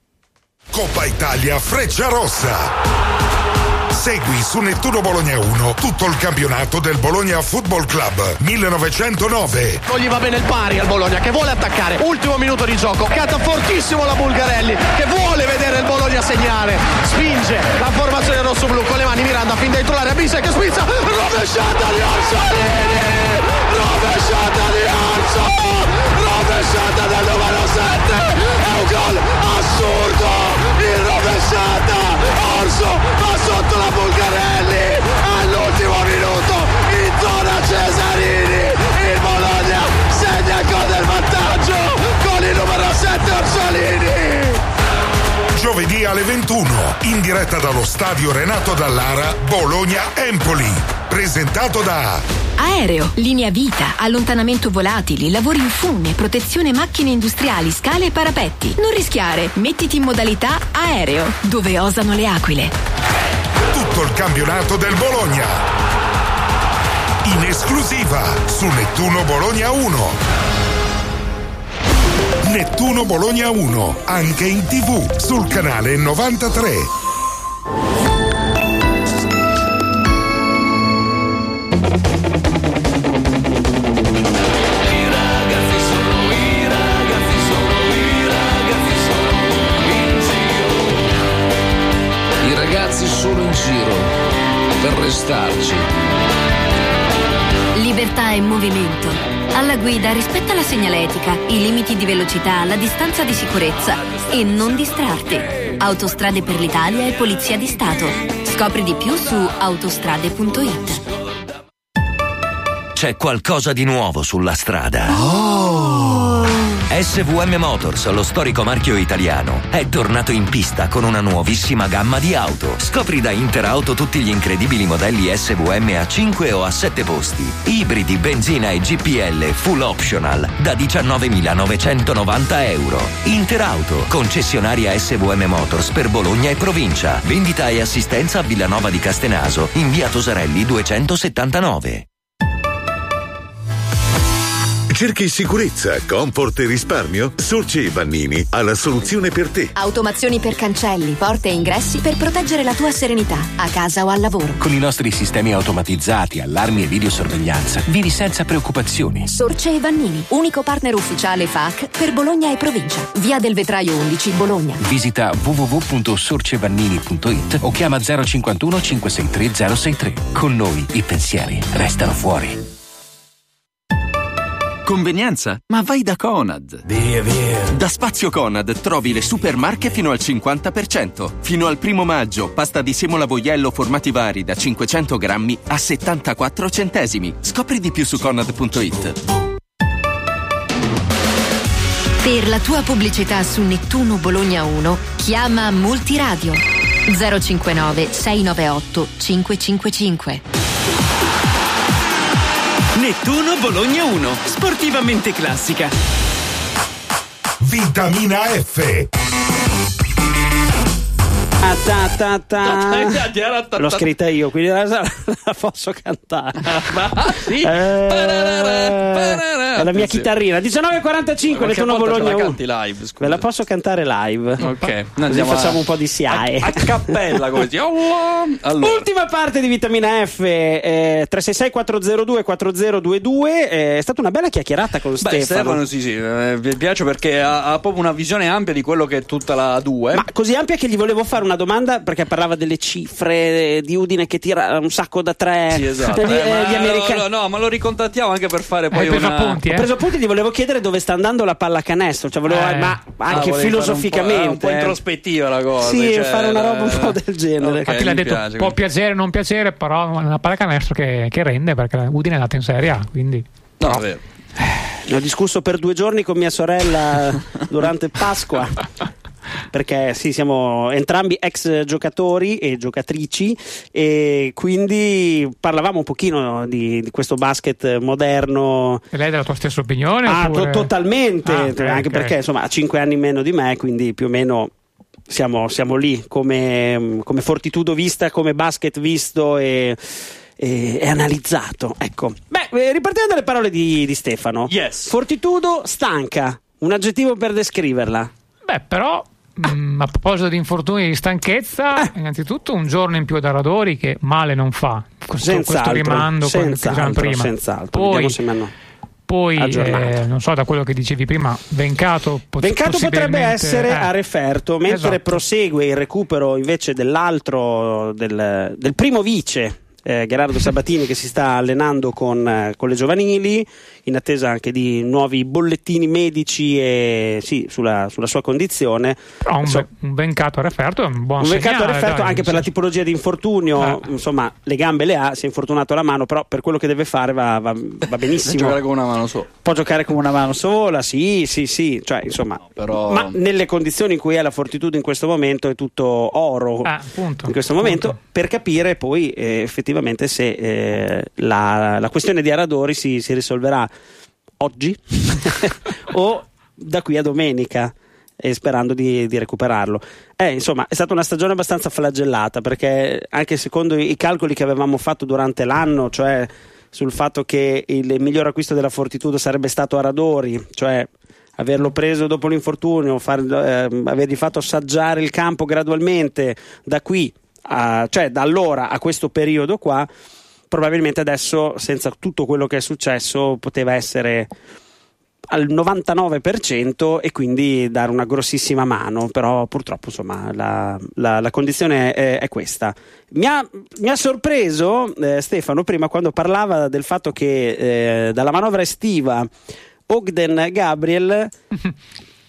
Coppa Italia Frecciarossa. Segui su Nettuno Bologna 1 tutto il campionato del Bologna Football Club 1909. Non gli va bene il pari al Bologna, che vuole attaccare. Ultimo minuto di gioco, canta fortissimo la Bulgarelli, che vuole vedere il Bologna segnare. Spinge la formazione rossoblu con le mani, Miranda fin dentro l'area, Bisse che spizza, rovesciata di Orsolini, rovesciata di Orso, rovesciata del numero 7, è un gol assurdo, in rovesciata Orso va sotto la Bulgarelli all'ultimo minuto in zona Cesarini, il Bologna segna il gol del vantaggio con il numero 7 Orsolini. Giovedì alle 21 in diretta dallo stadio Renato Dallara, Bologna-Empoli, presentato da Aereo, linea vita, allontanamento volatili, lavori in fune, protezione macchine industriali, scale e parapetti. Non rischiare, mettiti in modalità aereo, dove osano le aquile. Tutto il campionato del Bologna in esclusiva su Nettuno Bologna 1. Nettuno Bologna 1, anche in TV sul canale 93. Solo in giro per restarci. Libertà e movimento. Alla guida rispetta la segnaletica, i limiti di velocità, la distanza di sicurezza e non distrarti. Autostrade per l'Italia e Polizia di Stato. Scopri di più su autostrade.it. C'è qualcosa di nuovo sulla strada. SVM Motors, lo storico marchio italiano, è tornato in pista con una nuovissima gamma di auto. Scopri da Interauto tutti gli incredibili modelli SVM a 5 o a 7 posti, ibridi, benzina e GPL full optional da 19.990 euro. Interauto, concessionaria SVM Motors per Bologna e provincia. Vendita e assistenza a Villanova di Castenaso, in via Tosarelli 279. Cerchi sicurezza, comfort e risparmio? Sorce e Vannini ha la soluzione per te. Automazioni per cancelli, porte e ingressi per proteggere la tua serenità, a casa o al lavoro. Con i nostri sistemi automatizzati, allarmi e videosorveglianza, vivi senza preoccupazioni. Sorce e Vannini, unico partner ufficiale FAC per Bologna e provincia. Via del Vetraio 11, Bologna. Visita www.sorcevannini.it o chiama 051 563 063. Con noi i pensieri restano fuori. Convenienza? Ma vai da Conad. Via. Da Spazio Conad trovi le super marche fino al 50%. Fino al 1 maggio, pasta di semola Voiello formati vari da 500 grammi a 74 centesimi. Scopri di più su Conad.it. Per la tua pubblicità su Nettuno Bologna 1, chiama Multiradio 059 698 555. Nettuno Bologna 1, sportivamente classica. Vitamina F. L'ho scritta io, quindi la posso cantare. Sì. La mia chitarrina 19:45 Nettuno Bologna 1. Live, ve la posso cantare live, ok, così facciamo un po' di SIAE a cappella così. Allora. Ultima parte di Vitamina F, 366 402 4022. È stata una bella chiacchierata con Stefano. Sì, mi piace perché ha proprio una visione ampia di quello che è tutta la 2, ma così ampia che gli volevo fare una domanda, perché parlava delle cifre di Udine che tira un sacco da 3. Sì, esatto. Gli americani. No, ma lo ricontattiamo anche per fare poi Ho preso appunti, ti volevo chiedere dove sta andando la pallacanestro, cioè ma anche filosoficamente un po' introspettiva la cosa, sì, fare una roba un po' del genere. Infatti l'ha detto, può piacere o non piacere, però è una pallacanestro che rende, perché Udine è andata in Serie A, quindi no, è vero. Ne ho discusso per 2 giorni con mia sorella durante Pasqua, perché sì, siamo entrambi ex giocatori e giocatrici, e quindi parlavamo un pochino di questo basket moderno. E lei della tua stessa opinione? Totalmente, anche perché insomma ha 5 anni meno di me, quindi più o meno siamo lì come Fortitudo vista, come basket visto e analizzato. Ecco, ripartiamo dalle parole di Stefano. Yes. Fortitudo stanca, un aggettivo per descriverla. Però a proposito di infortuni e di stanchezza, innanzitutto un giorno in più ad Aradori, che male non fa, questo rimando che dicevamo prima. Senz'altro. Poi non so, da quello che dicevi prima, Vencato potrebbe essere a referto, mentre esatto. Prosegue il recupero invece dell'altro, del primo vice, Gerardo Sabatini, che si sta allenando con le giovanili, in attesa anche di nuovi bollettini medici e sulla sua condizione. Però un Vencato a referto è un buon segnale. Vencato a referto anche per la tipologia di infortunio, insomma le gambe le ha, si è infortunato la mano, però per quello che deve fare va benissimo. Può giocare con una mano sola. Può giocare con una mano sola, sì, cioè insomma, però... ma nelle condizioni in cui è la Fortitudo in questo momento è tutto oro in questo momento, per capire poi effettivamente se la questione di Aradori si risolverà oggi o da qui a domenica, e sperando di recuperarlo. Insomma, è stata una stagione abbastanza flagellata, perché anche secondo i calcoli che avevamo fatto durante l'anno, cioè sul fatto che il miglior acquisto della Fortitudo sarebbe stato Aradori, cioè averlo preso dopo l'infortunio, avergli fatto assaggiare il campo gradualmente da qui cioè da allora a questo periodo qua, probabilmente adesso, senza tutto quello che è successo, poteva essere al 99% e quindi dare una grossissima mano, però purtroppo insomma la condizione è questa. Mi ha sorpreso Stefano prima, quando parlava del fatto che dalla manovra estiva Ogden Gabriel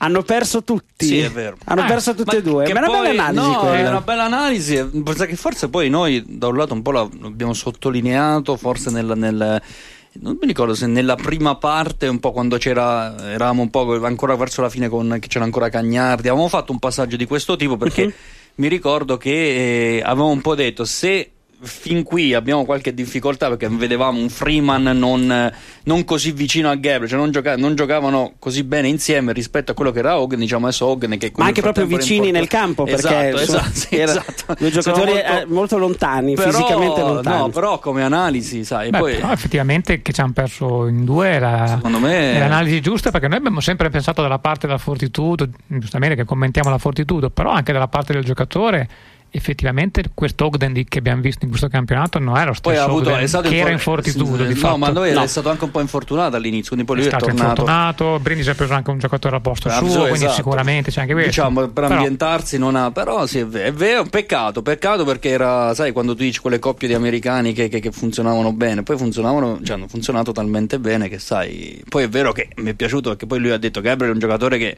hanno perso tutti. Sì, è vero. Hanno perso tutti e due. Ma è una bella analisi. No, è una bella analisi. Perché forse poi noi da un lato un po' l'abbiamo sottolineato, forse non mi ricordo se nella prima parte, un po' quando eravamo un po' ancora verso la fine, che c'era ancora Cagnardi, avevamo fatto un passaggio di questo tipo, perché mi ricordo che avevamo un po' detto: se fin qui abbiamo qualche difficoltà, perché vedevamo un Freeman non così vicino a Gabriel, cioè non giocavano così bene insieme rispetto a quello che era Ogden, diciamo adesso Ogden, che ma anche proprio vicini nel campo, perché esatto. Due giocatori molto lontani, fisicamente lontani. No, però come analisi, sai, poi però effettivamente che ci hanno perso in due secondo me è l'analisi giusta, perché noi abbiamo sempre pensato dalla parte della Fortitudo, giustamente, che commentiamo la Fortitudo, però anche dalla parte del giocatore. Effettivamente questo Ogden che abbiamo visto in questo campionato non è lo stesso Ogden che era in Fortitudo, di fatto. Ma lui è stato anche un po' infortunato all'inizio, quindi poi lui è tornato. Brindisi ha preso anche un giocatore al posto suo, quindi sicuramente c'è anche questo. Diciamo, per ambientarsi non ha, però sì, è vero, peccato perché era, sai, quando tu dici quelle coppie di americani che funzionavano bene, poi hanno funzionato talmente bene che, sai, poi è vero che mi è piaciuto, perché poi lui ha detto che Gabriel è un giocatore che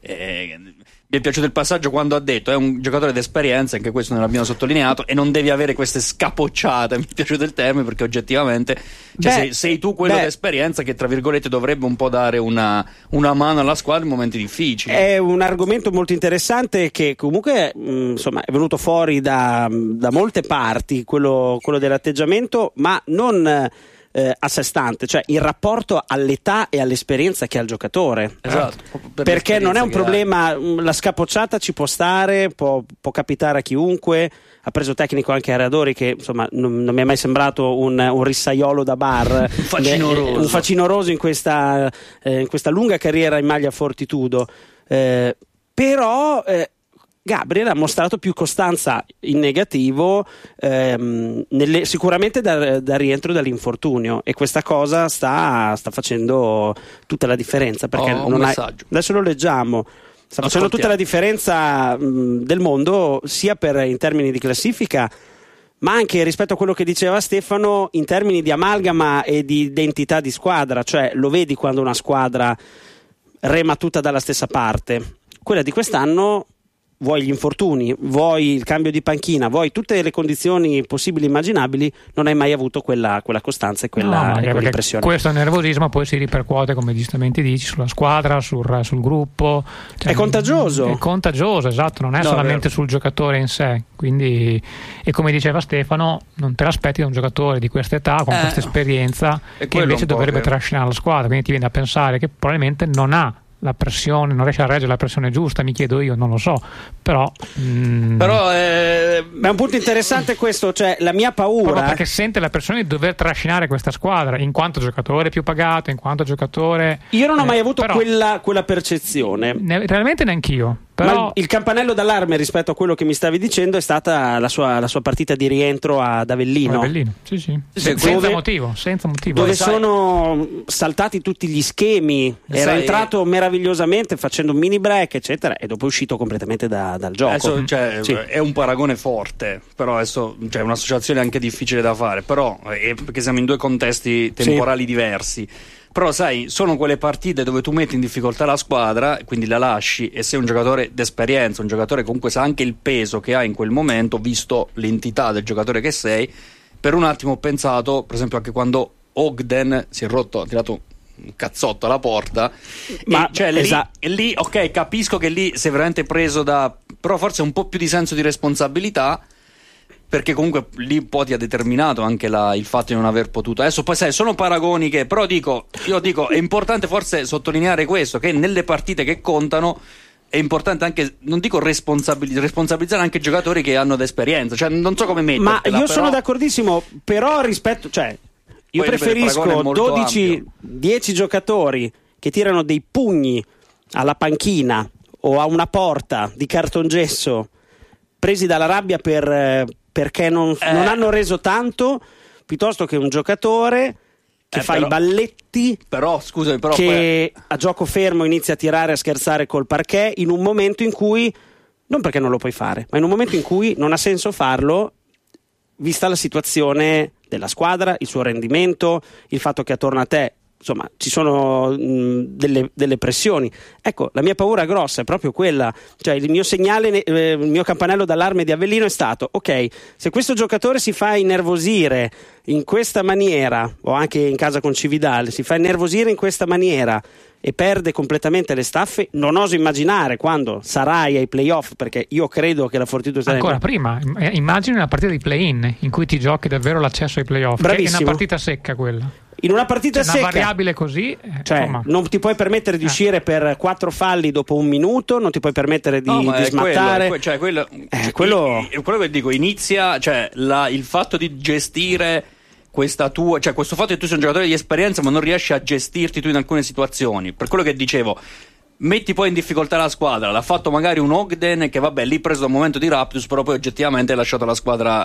mi è piaciuto il passaggio quando ha detto è un giocatore d'esperienza, anche questo non l'abbiamo sottolineato, e non devi avere queste scapocciate. Mi è piaciuto il termine, perché oggettivamente sei tu quello d'esperienza che, tra virgolette, dovrebbe un po' dare una mano alla squadra in momenti difficili. È un argomento molto interessante che comunque insomma è venuto fuori da molte parti, quello dell'atteggiamento, ma non a sé stante, cioè in rapporto all'età e all'esperienza che ha il giocatore. Esatto. Perché non è un problema, la scapocciata ci può stare, può capitare a chiunque. Ha preso tecnico anche a Aradori, che insomma non mi è mai sembrato un rissaiolo da bar, un facinoroso in questa lunga carriera in maglia Fortitudo, però Gabriel ha mostrato più costanza in negativo, sicuramente da rientro dall'infortunio, e questa cosa sta facendo tutta la differenza, perché adesso lo leggiamo. Sta facendo tutta la differenza del mondo, sia in termini di classifica, ma anche rispetto a quello che diceva Stefano, in termini di amalgama e di identità di squadra. Cioè, lo vedi quando una squadra rema tutta dalla stessa parte. Quella di quest'anno, vuoi gli infortuni, vuoi il cambio di panchina, vuoi tutte le condizioni possibili e immaginabili, non hai mai avuto quella costanza e quell'impressione. Questo nervosismo poi si ripercuote, come giustamente dici, sulla squadra, sul gruppo. Cioè, è contagioso. È contagioso, esatto, non è solamente sul giocatore in sé. Quindi, e come diceva Stefano, non te l'aspetti da un giocatore di questa età, con questa esperienza, che invece dovrebbe trascinare la squadra. Quindi ti viene a pensare che probabilmente non ha la pressione, non riesce a reggere la pressione giusta, mi chiedo io, non lo so, però è un punto interessante questo, cioè la mia paura, proprio perché sente la pressione di dover trascinare questa squadra in quanto giocatore più pagato, in quanto giocatore. Io non ho mai avuto quella percezione, realmente neanch'io. Però ma il campanello d'allarme rispetto a quello che mi stavi dicendo è stata la sua partita di rientro ad Avellino. Sì. Senza motivo. Dove sono saltati tutti gli schemi, era entrato meravigliosamente facendo un mini break, eccetera, e dopo è uscito completamente dal gioco. Adesso, è un paragone forte, però adesso è un'associazione anche difficile da fare, però perché siamo in due contesti temporali diversi. Però sai, sono quelle partite dove tu metti in difficoltà la squadra, quindi la lasci, e sei un giocatore d'esperienza, un giocatore comunque sa anche il peso che ha in quel momento, visto l'entità del giocatore che sei. Per un attimo ho pensato, per esempio, anche quando Ogden si è rotto, ha tirato un cazzotto alla porta, ma lì ok, capisco che lì si è veramente preso però forse un po' più di senso di responsabilità, perché comunque lì poi ti ha determinato anche il fatto di non aver potuto. Adesso poi sai, sono paragoni che, però io dico è importante forse sottolineare questo, che nelle partite che contano è importante anche, non dico responsabilizzare anche i giocatori che hanno d'esperienza, cioè non so come mettertela. Ma io sono d'accordissimo, però rispetto, cioè io preferisco 10 giocatori che tirano dei pugni alla panchina o a una porta di cartongesso, presi dalla rabbia perché non hanno reso tanto, piuttosto che un giocatore che fa i balletti, che a gioco fermo inizia a tirare, a scherzare col parquet, in un momento in cui, non perché non lo puoi fare, ma in un momento in cui non ha senso farlo, vista la situazione della squadra, il suo rendimento, il fatto che attorno a te insomma ci sono delle pressioni. Ecco, la mia paura grossa è proprio quella, cioè il mio segnale, il mio campanello d'allarme di Avellino è stato: ok, se questo giocatore si fa innervosire in questa maniera, o anche in casa con Cividale si fa innervosire in questa maniera e perde completamente le staffe, non oso immaginare quando sarai ai playoff, perché io credo che la Fortitudo ancora prima, immagini una partita di play-in in cui ti giochi davvero l'accesso ai playoff. Bravissimo. Che è una partita secca quella. In una partita secca, una variabile così, cioè, non ti puoi permettere di uscire per 4 falli dopo un minuto, non ti puoi permettere di smattare. Quello che dico, inizia, cioè il fatto di gestire questa tua, cioè questo fatto che tu sei un giocatore di esperienza ma non riesci a gestirti tu in alcune situazioni, per quello che dicevo, metti poi in difficoltà la squadra. L'ha fatto magari un Ogden che vabbè lì preso da un momento di raptus, però poi oggettivamente ha lasciato la squadra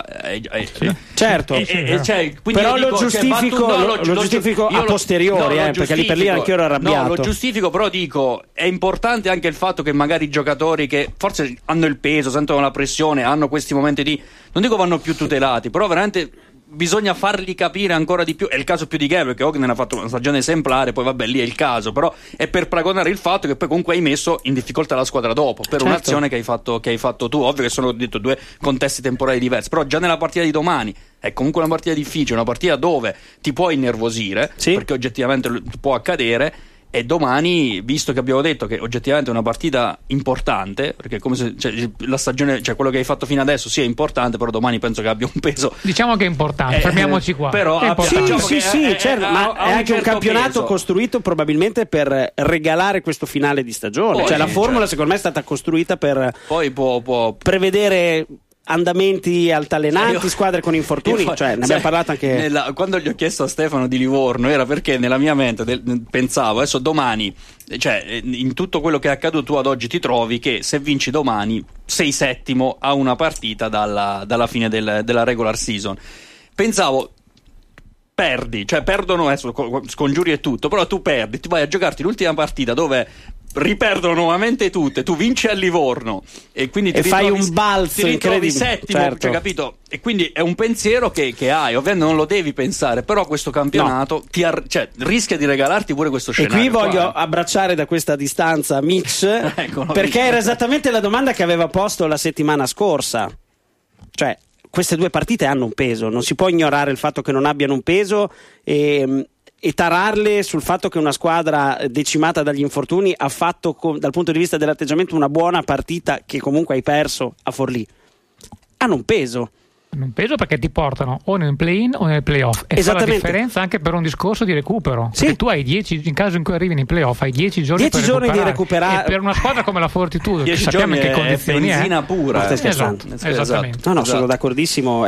certo, cioè, però lo giustifico a posteriori, perché lì per lì anch'io ero arrabbiato. No, lo giustifico, però dico, è importante anche il fatto che magari i giocatori che forse hanno il peso, sentono la pressione, hanno questi momenti di, non dico vanno più tutelati, però veramente bisogna fargli capire ancora di più. È il caso più di Gabriel, che Ogden ha fatto una stagione esemplare, poi vabbè lì è il caso, però è per paragonare il fatto che poi comunque hai messo in difficoltà la squadra dopo per un'azione che hai fatto tu. Ovvio che sono, ho detto, 2 contesti temporali diversi, però già nella partita di domani è comunque una partita difficile, una partita dove ti puoi innervosire, perché oggettivamente può accadere. E domani, visto che abbiamo detto che oggettivamente è una partita importante, perché come se la stagione, cioè quello che hai fatto fino adesso sia importante, però domani penso che abbia un peso. Diciamo che è importante, fermiamoci qua. Però certo, ma è anche un campionato costruito probabilmente per regalare questo finale di stagione. Poi, la formula secondo me è stata costruita per poi può prevedere andamenti altalenanti, squadre con infortuni, ne abbiamo parlato anche quando gli ho chiesto a Stefano di Livorno, era perché nella mia mente pensavo adesso domani, cioè in tutto quello che è accaduto tu ad oggi ti trovi che se vinci domani sei settimo a una partita dalla fine della regular season. Pensavo perdi, cioè perdono adesso scongiuri e tutto, però tu perdi, ti vai a giocarti l'ultima partita dove riperdono nuovamente tutte, tu vinci a Livorno e quindi ti fai un balzo incredibile, settimo, cioè, capito? E quindi è un pensiero che hai, ovviamente non lo devi pensare, però questo campionato rischia di regalarti pure questo scenario. E qui voglio abbracciare da questa distanza Mitch, perché era esattamente la domanda che aveva posto la settimana scorsa. Cioè, queste 2 partite hanno un peso, non si può ignorare il fatto che non abbiano un peso e tararle sul fatto che una squadra decimata dagli infortuni ha fatto dal punto di vista dell'atteggiamento una buona partita che comunque hai perso a Forlì. Hanno un peso. Hanno un peso perché ti portano o nel play-in o nel play-off, e fa la differenza anche per un discorso di recupero. Perché tu hai 10, in caso in cui arrivi nei play-off hai 10 giorni di recuperare, e per una squadra come la Fortitudo che sappiamo in che condizioni è benzina pura. Esattamente. No, sono d'accordissimo,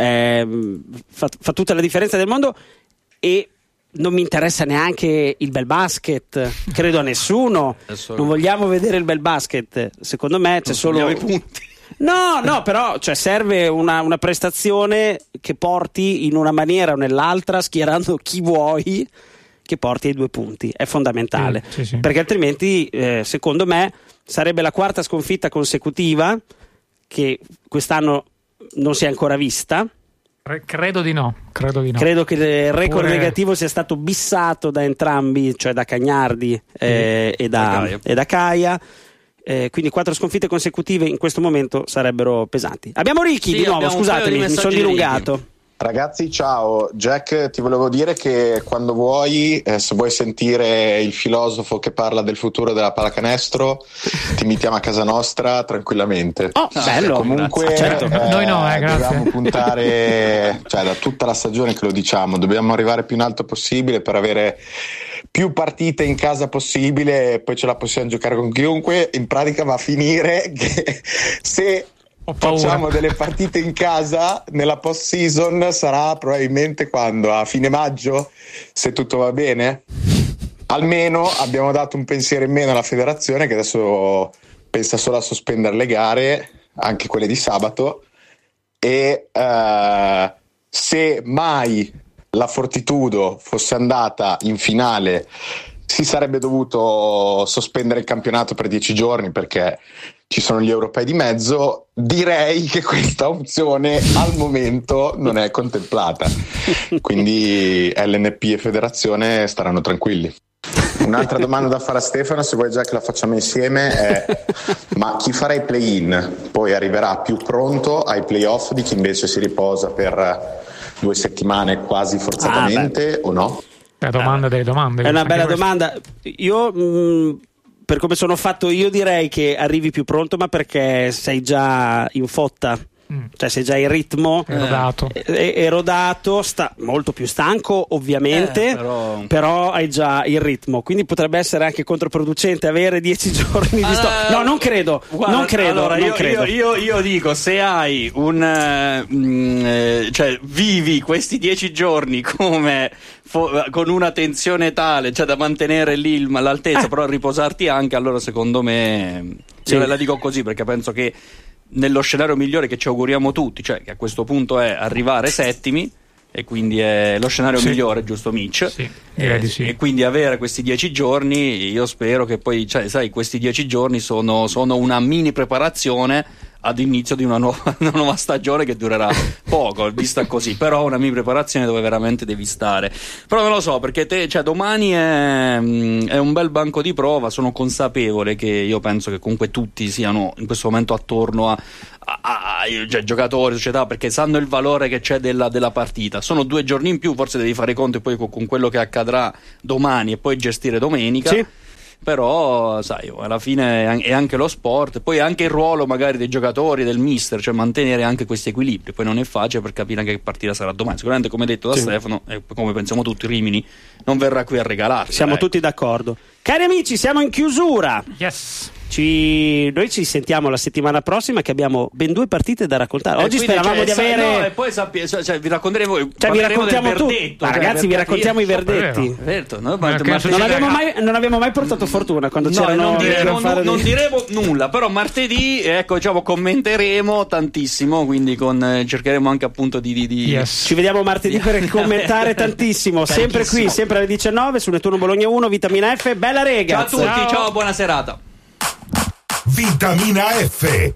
fa tutta la differenza del mondo. E non mi interessa neanche il bel basket, credo a nessuno. Non vogliamo vedere il bel basket, secondo me c'è solo i punti. No, però serve una prestazione che porti in una maniera o nell'altra, schierando chi vuoi, che porti ai 2 punti, è fondamentale. Sì. Perché altrimenti secondo me sarebbe la 4ª sconfitta consecutiva che quest'anno non si è ancora vista. Credo di no. Credo che il record negativo sia stato bissato da entrambi, cioè da Cagnardi e da Caia. Quindi 4 sconfitte consecutive in questo momento sarebbero pesanti. Abbiamo Ricky di nuovo, scusatemi, mi sono dilungato. Ragazzi, ciao. Jack, ti volevo dire che quando vuoi, se vuoi sentire il filosofo che parla del futuro della pallacanestro, ti invitiamo a casa nostra tranquillamente. Bello. Comunque, certo. Noi no, grazie. Dobbiamo puntare, da tutta la stagione che lo diciamo, dobbiamo arrivare più in alto possibile per avere più partite in casa possibile, e poi ce la possiamo giocare con chiunque. In pratica va a finire che se facciamo delle partite in casa nella post season sarà probabilmente quando? A fine maggio, se tutto va bene. Almeno abbiamo dato un pensiero in meno alla federazione, che adesso pensa solo a sospendere le gare, anche quelle di sabato, e se mai la Fortitudo fosse andata in finale si sarebbe dovuto sospendere il campionato per 10 giorni, perché ci sono gli europei di mezzo, direi che questa opzione al momento non è contemplata, quindi LNP e federazione staranno tranquilli. Un'altra domanda da fare a Stefano, se vuoi già che la facciamo insieme, è: ma chi farà i play-in poi arriverà più pronto ai play-off di chi invece si riposa per 2 settimane quasi forzatamente o no? La domanda delle domande. È una bella domanda. Io per come sono fatto io direi che arrivi più pronto, ma perché sei già in fotta. Cioè sei già in ritmo, erodato, molto più stanco ovviamente, però hai già il ritmo, quindi potrebbe essere anche controproducente avere 10 giorni di stop. No, non credo. Allora, io dico, se hai cioè vivi questi 10 giorni come con una tensione tale, cioè da mantenere lì l'altezza, però riposarti anche, allora secondo me io la dico così, perché penso che nello scenario migliore che ci auguriamo tutti, cioè che a questo punto è arrivare settimi, e quindi è lo scenario migliore, giusto Mitch? Sì, e quindi avere questi 10 giorni, io spero che poi, cioè, sai, questi 10 giorni sono una mini preparazione ad inizio di una nuova stagione che durerà poco, vista così, però una mini preparazione dove veramente devi stare. Però non lo so, perché domani è un bel banco di prova. Sono consapevole che io penso che comunque tutti siano in questo momento attorno cioè, giocatori, società, perché sanno il valore che c'è della partita. Sono 2 giorni in più, forse devi fare conto poi con quello che accadrà domani e poi gestire domenica. Sì. Però sai, alla fine è anche lo sport, poi anche il ruolo magari dei giocatori, del mister, cioè mantenere anche questi equilibri. Poi non è facile per capire anche che partita sarà domani. Sicuramente, come detto da Stefano, e come pensiamo tutti, Rimini non verrà qui a regalarsi. Siamo tutti d'accordo. Cari amici, siamo in chiusura. Yes. Noi ci sentiamo la settimana prossima, che abbiamo ben 2 partite da raccontare. Oggi speravamo di avere. No, e poi vi racconteremo. Vi raccontiamo tutto. Ragazzi, vi raccontiamo i verdetti. Non abbiamo mai portato fortuna quando c'erano. Non diremo nulla, però martedì, commenteremo tantissimo. Quindi cercheremo anche appunto di. Yes. Ci vediamo martedì per commentare tantissimo. Sempre qui, sempre alle 19 su Nettuno Bologna 1, Vitamina F. Bella rega. Ciao a tutti, ciao, buona serata. Vitamina F.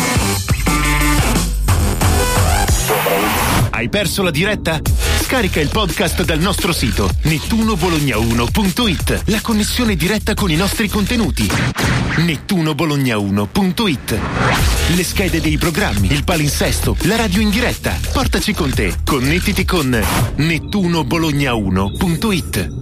Hai perso la diretta? Scarica il podcast dal nostro sito nettunobologna1.it. La connessione diretta con i nostri contenuti. nettunobologna1.it. Le schede dei programmi, il palinsesto, la radio in diretta. Portaci con te. Connettiti con nettunobologna1.it.